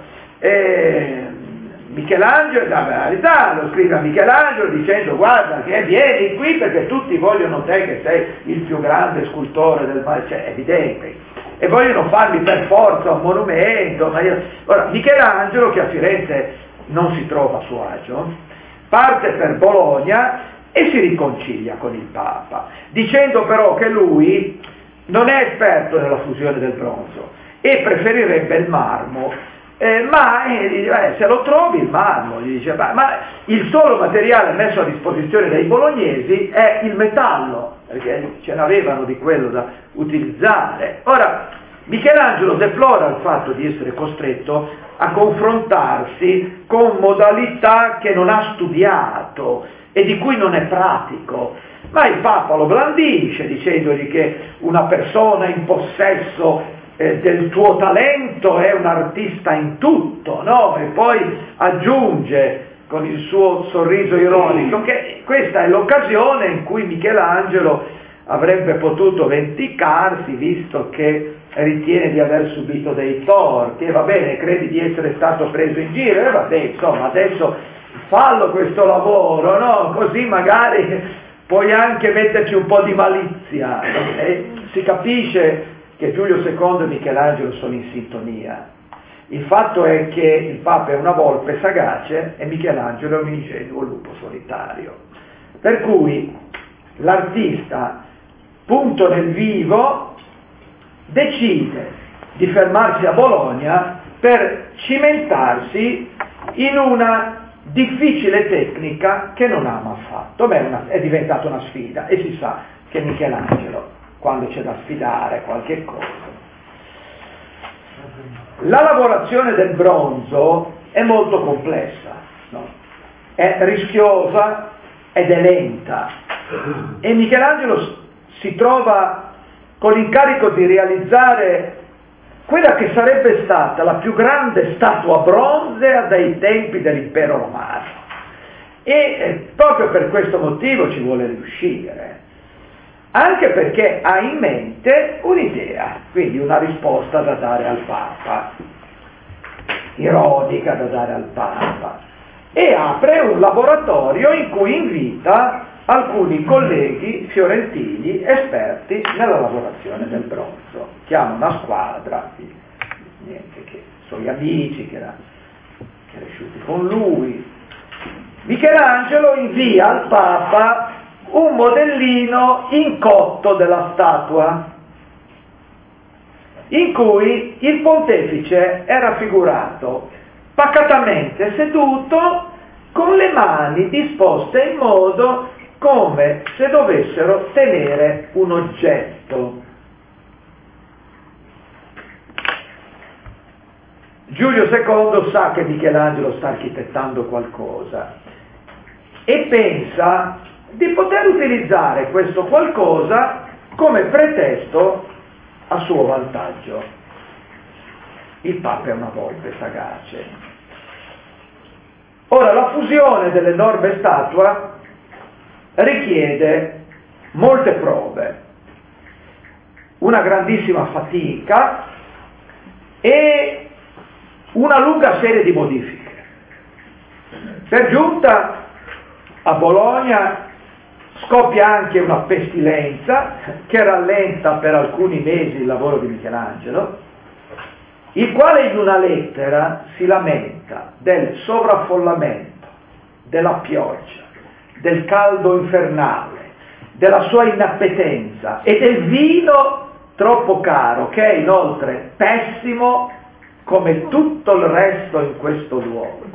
Michelangelo lo scrive a Michelangelo dicendo: guarda che vieni qui perché tutti vogliono te che sei il più grande scultore del mondo, cioè è evidente, e vogliono farmi per forza un monumento. Ora Michelangelo, che a Firenze non si trova a suo agio, parte per Bologna e si riconcilia con il Papa, dicendo però che lui non è esperto nella fusione del bronzo e preferirebbe il marmo, ma se lo trovi il marmo, gli dice, ma il solo materiale messo a disposizione dai bolognesi è il metallo, perché ce n'avevano di quello da utilizzare. Ora Michelangelo deplora il fatto di essere costretto a confrontarsi con modalità che non ha studiato e di cui non è pratico, ma il Papa lo blandisce dicendogli che una persona in possesso del tuo talento è un artista in tutto, no? E poi aggiunge con il suo sorriso ironico che questa è l'occasione in cui Michelangelo avrebbe potuto vendicarsi, visto che ritiene di aver subito dei torti, e va bene, credi di essere stato preso in giro, e vabbè, insomma, adesso fallo questo lavoro, no? Così magari puoi anche metterci un po' di malizia, e si capisce che Giulio II e Michelangelo sono in sintonia. Il fatto è che il Papa è una volpe sagace e Michelangelo è un ingenuo lupo solitario. Per cui l'artista, punto nel vivo, decide di fermarsi a Bologna per cimentarsi in una difficile tecnica che non ama affatto, ma è diventata una sfida, e si sa che Michelangelo, quando c'è da sfidare qualche cosa. La lavorazione del bronzo è molto complessa, no? È rischiosa ed è lenta, e Michelangelo si trova con l'incarico di realizzare quella che sarebbe stata la più grande statua bronzea dai tempi dell'impero romano, e proprio per questo motivo ci vuole riuscire, anche perché ha in mente un'idea, quindi una risposta da dare al Papa, ironica da dare al Papa, e apre un laboratorio in cui invita alcuni colleghi fiorentini esperti nella lavorazione del bronzo. Chiama una squadra, niente che suoi amici che erano cresciuti con lui. Michelangelo invia al Papa un modellino in cotto della statua, in cui il pontefice è raffigurato pacatamente seduto con le mani disposte in modo come se dovessero tenere un oggetto. Giulio II sa che Michelangelo sta architettando qualcosa e pensa di poter utilizzare questo qualcosa come pretesto a suo vantaggio. Il Papa è una volpe sagace. Ora, la fusione dell'enorme statua richiede molte prove, una grandissima fatica e una lunga serie di modifiche. Per giunta a Bologna scoppia anche una pestilenza che rallenta per alcuni mesi il lavoro di Michelangelo, il quale in una lettera si lamenta del sovraffollamento, della pioggia, del caldo infernale, della sua inappetenza e del vino troppo caro, che è inoltre pessimo come tutto il resto in questo luogo.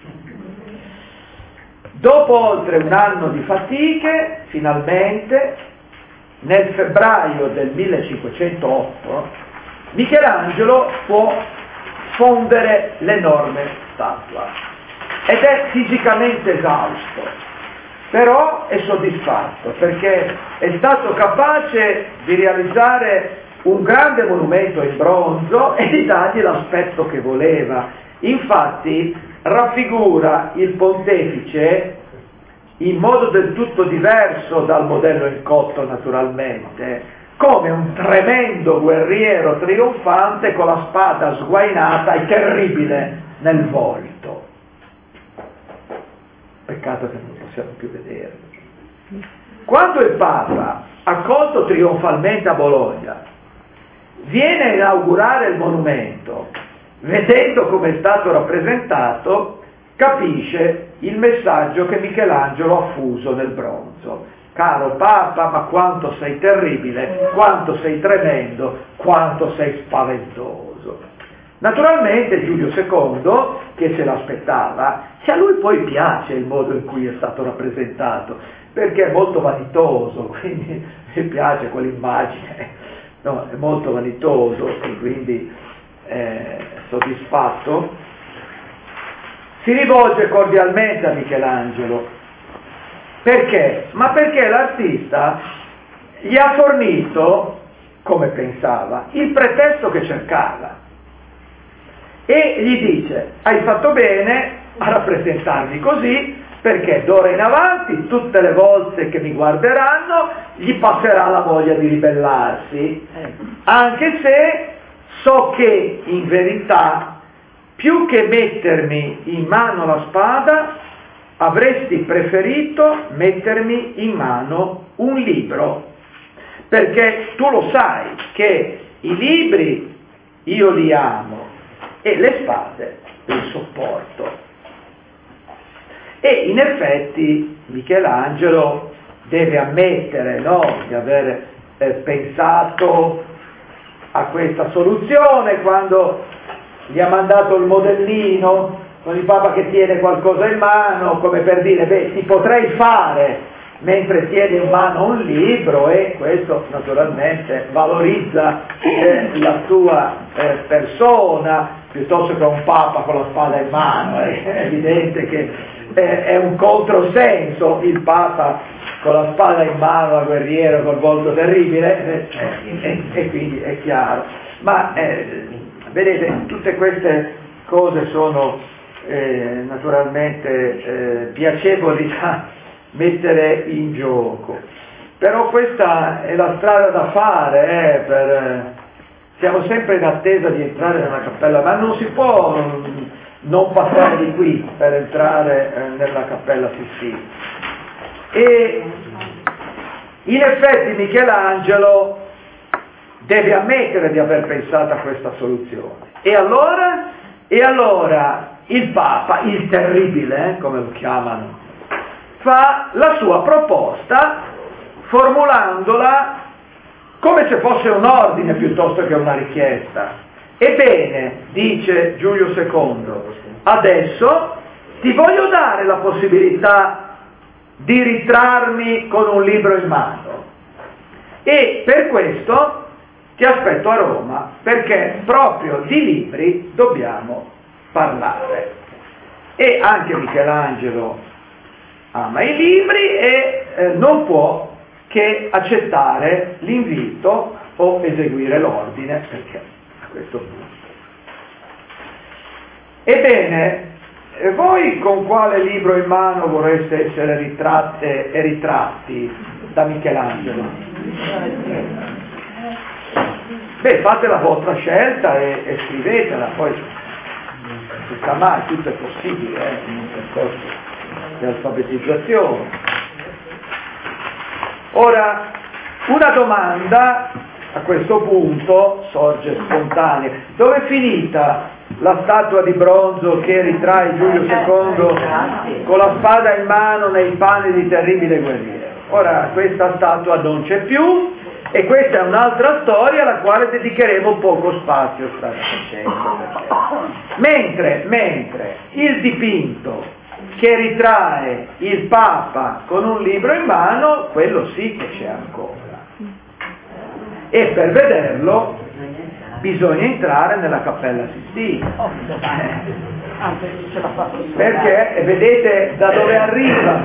Dopo oltre un anno di fatiche, finalmente, nel febbraio del 1508, Michelangelo può fondere l'enorme statua ed è fisicamente esausto, però è soddisfatto perché è stato capace di realizzare un grande monumento in bronzo e di dargli l'aspetto che voleva. Infatti raffigura il pontefice in modo del tutto diverso dal modello in cotto, naturalmente, come un tremendo guerriero trionfante con la spada sguainata e terribile nel volto. Peccato che non possiamo più vederlo. Quando il Papa, accolto trionfalmente a Bologna, viene a inaugurare il monumento, vedendo come è stato rappresentato, capisce il messaggio che Michelangelo ha fuso nel bronzo. Caro Papa, ma quanto sei terribile, quanto sei tremendo, quanto sei spaventoso. Naturalmente Giulio II, che se l'aspettava, e a lui poi piace il modo in cui è stato rappresentato, perché è molto vanitoso, quindi mi piace quell'immagine, no, è molto vanitoso e quindi soddisfatto. Si rivolge cordialmente a Michelangelo. Perché? Ma perché l'artista gli ha fornito come pensava, il pretesto che cercava. E gli dice: hai fatto bene a rappresentarmi così, perché d'ora in avanti, tutte le volte che mi guarderanno, gli passerà la voglia di ribellarsi, anche se so che in verità, più che mettermi in mano la spada, avresti preferito mettermi in mano un libro, perché tu lo sai che i libri io li amo e le spade le sopporto. E in effetti Michelangelo deve ammettere, no, di aver pensato a questa soluzione quando gli ha mandato il modellino con il Papa che tiene qualcosa in mano, come per dire: beh, ti potrei fare mentre tieni in mano un libro, e questo naturalmente valorizza la tua persona, piuttosto che un Papa con la spada in mano. È evidente che è un controsenso il Papa con la spada in mano, a guerriero col volto terribile, e quindi è chiaro. Ma vedete, tutte queste cose sono naturalmente piacevoli da mettere in gioco, però questa è la strada da fare, siamo sempre in attesa di entrare nella cappella, ma non si può non passare di qui per entrare nella Cappella Sistina. E in effetti Michelangelo deve ammettere di aver pensato a questa soluzione. E allora il Papa, il terribile, come lo chiamano, fa la sua proposta formulandola come se fosse un ordine piuttosto che una richiesta. Ebbene, dice Giulio II, adesso ti voglio dare la possibilità di ritrarmi con un libro in mano, e per questo ti aspetto a Roma, perché proprio di libri dobbiamo parlare. E anche Michelangelo ama i libri e non può che accettare l'invito o eseguire l'ordine, perché a questo punto. Ebbene, voi con quale libro in mano vorreste essere ritratte e ritratti da Michelangelo? Beh, fate la vostra scelta e scrivetela, poi non si sa mai, tutto è possibile in un percorso di alfabetizzazione. Ora, una domanda a questo punto sorge spontanea: dove è finita la statua di bronzo che ritrae Giulio II con la spada in mano nei panni di terribile guerriero? Ora, questa statua non c'è più, e questa è un'altra storia alla quale dedicheremo poco spazio, state facendo. Mentre il dipinto che ritrae il Papa con un libro in mano, quello sì che c'è ancora. E per vederlo bisogna entrare nella Cappella Sistina. Perché vedete da dove arriva,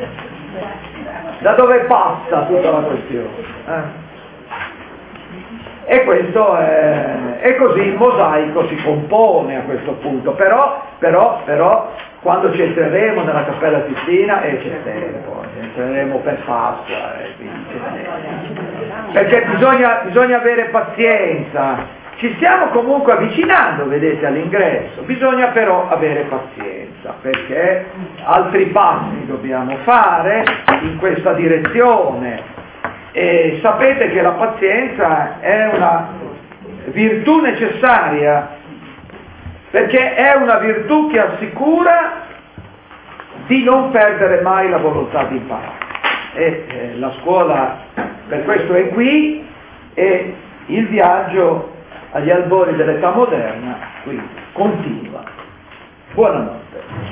da dove passa tutta la questione. E questo è così, il mosaico si compone a questo punto, però quando ci entreremo nella Cappella Sistina c'è tempo, entreremo per Pasqua, quindi c'è tempo. Perché bisogna avere pazienza. Ci stiamo comunque avvicinando, vedete, all'ingresso, bisogna però avere pazienza, perché altri passi dobbiamo fare in questa direzione. E sapete che la pazienza è una virtù necessaria, perché è una virtù che assicura di non perdere mai la volontà di imparare. E la scuola per questo è qui, e il viaggio agli albori dell'età moderna qui continua. Buonanotte.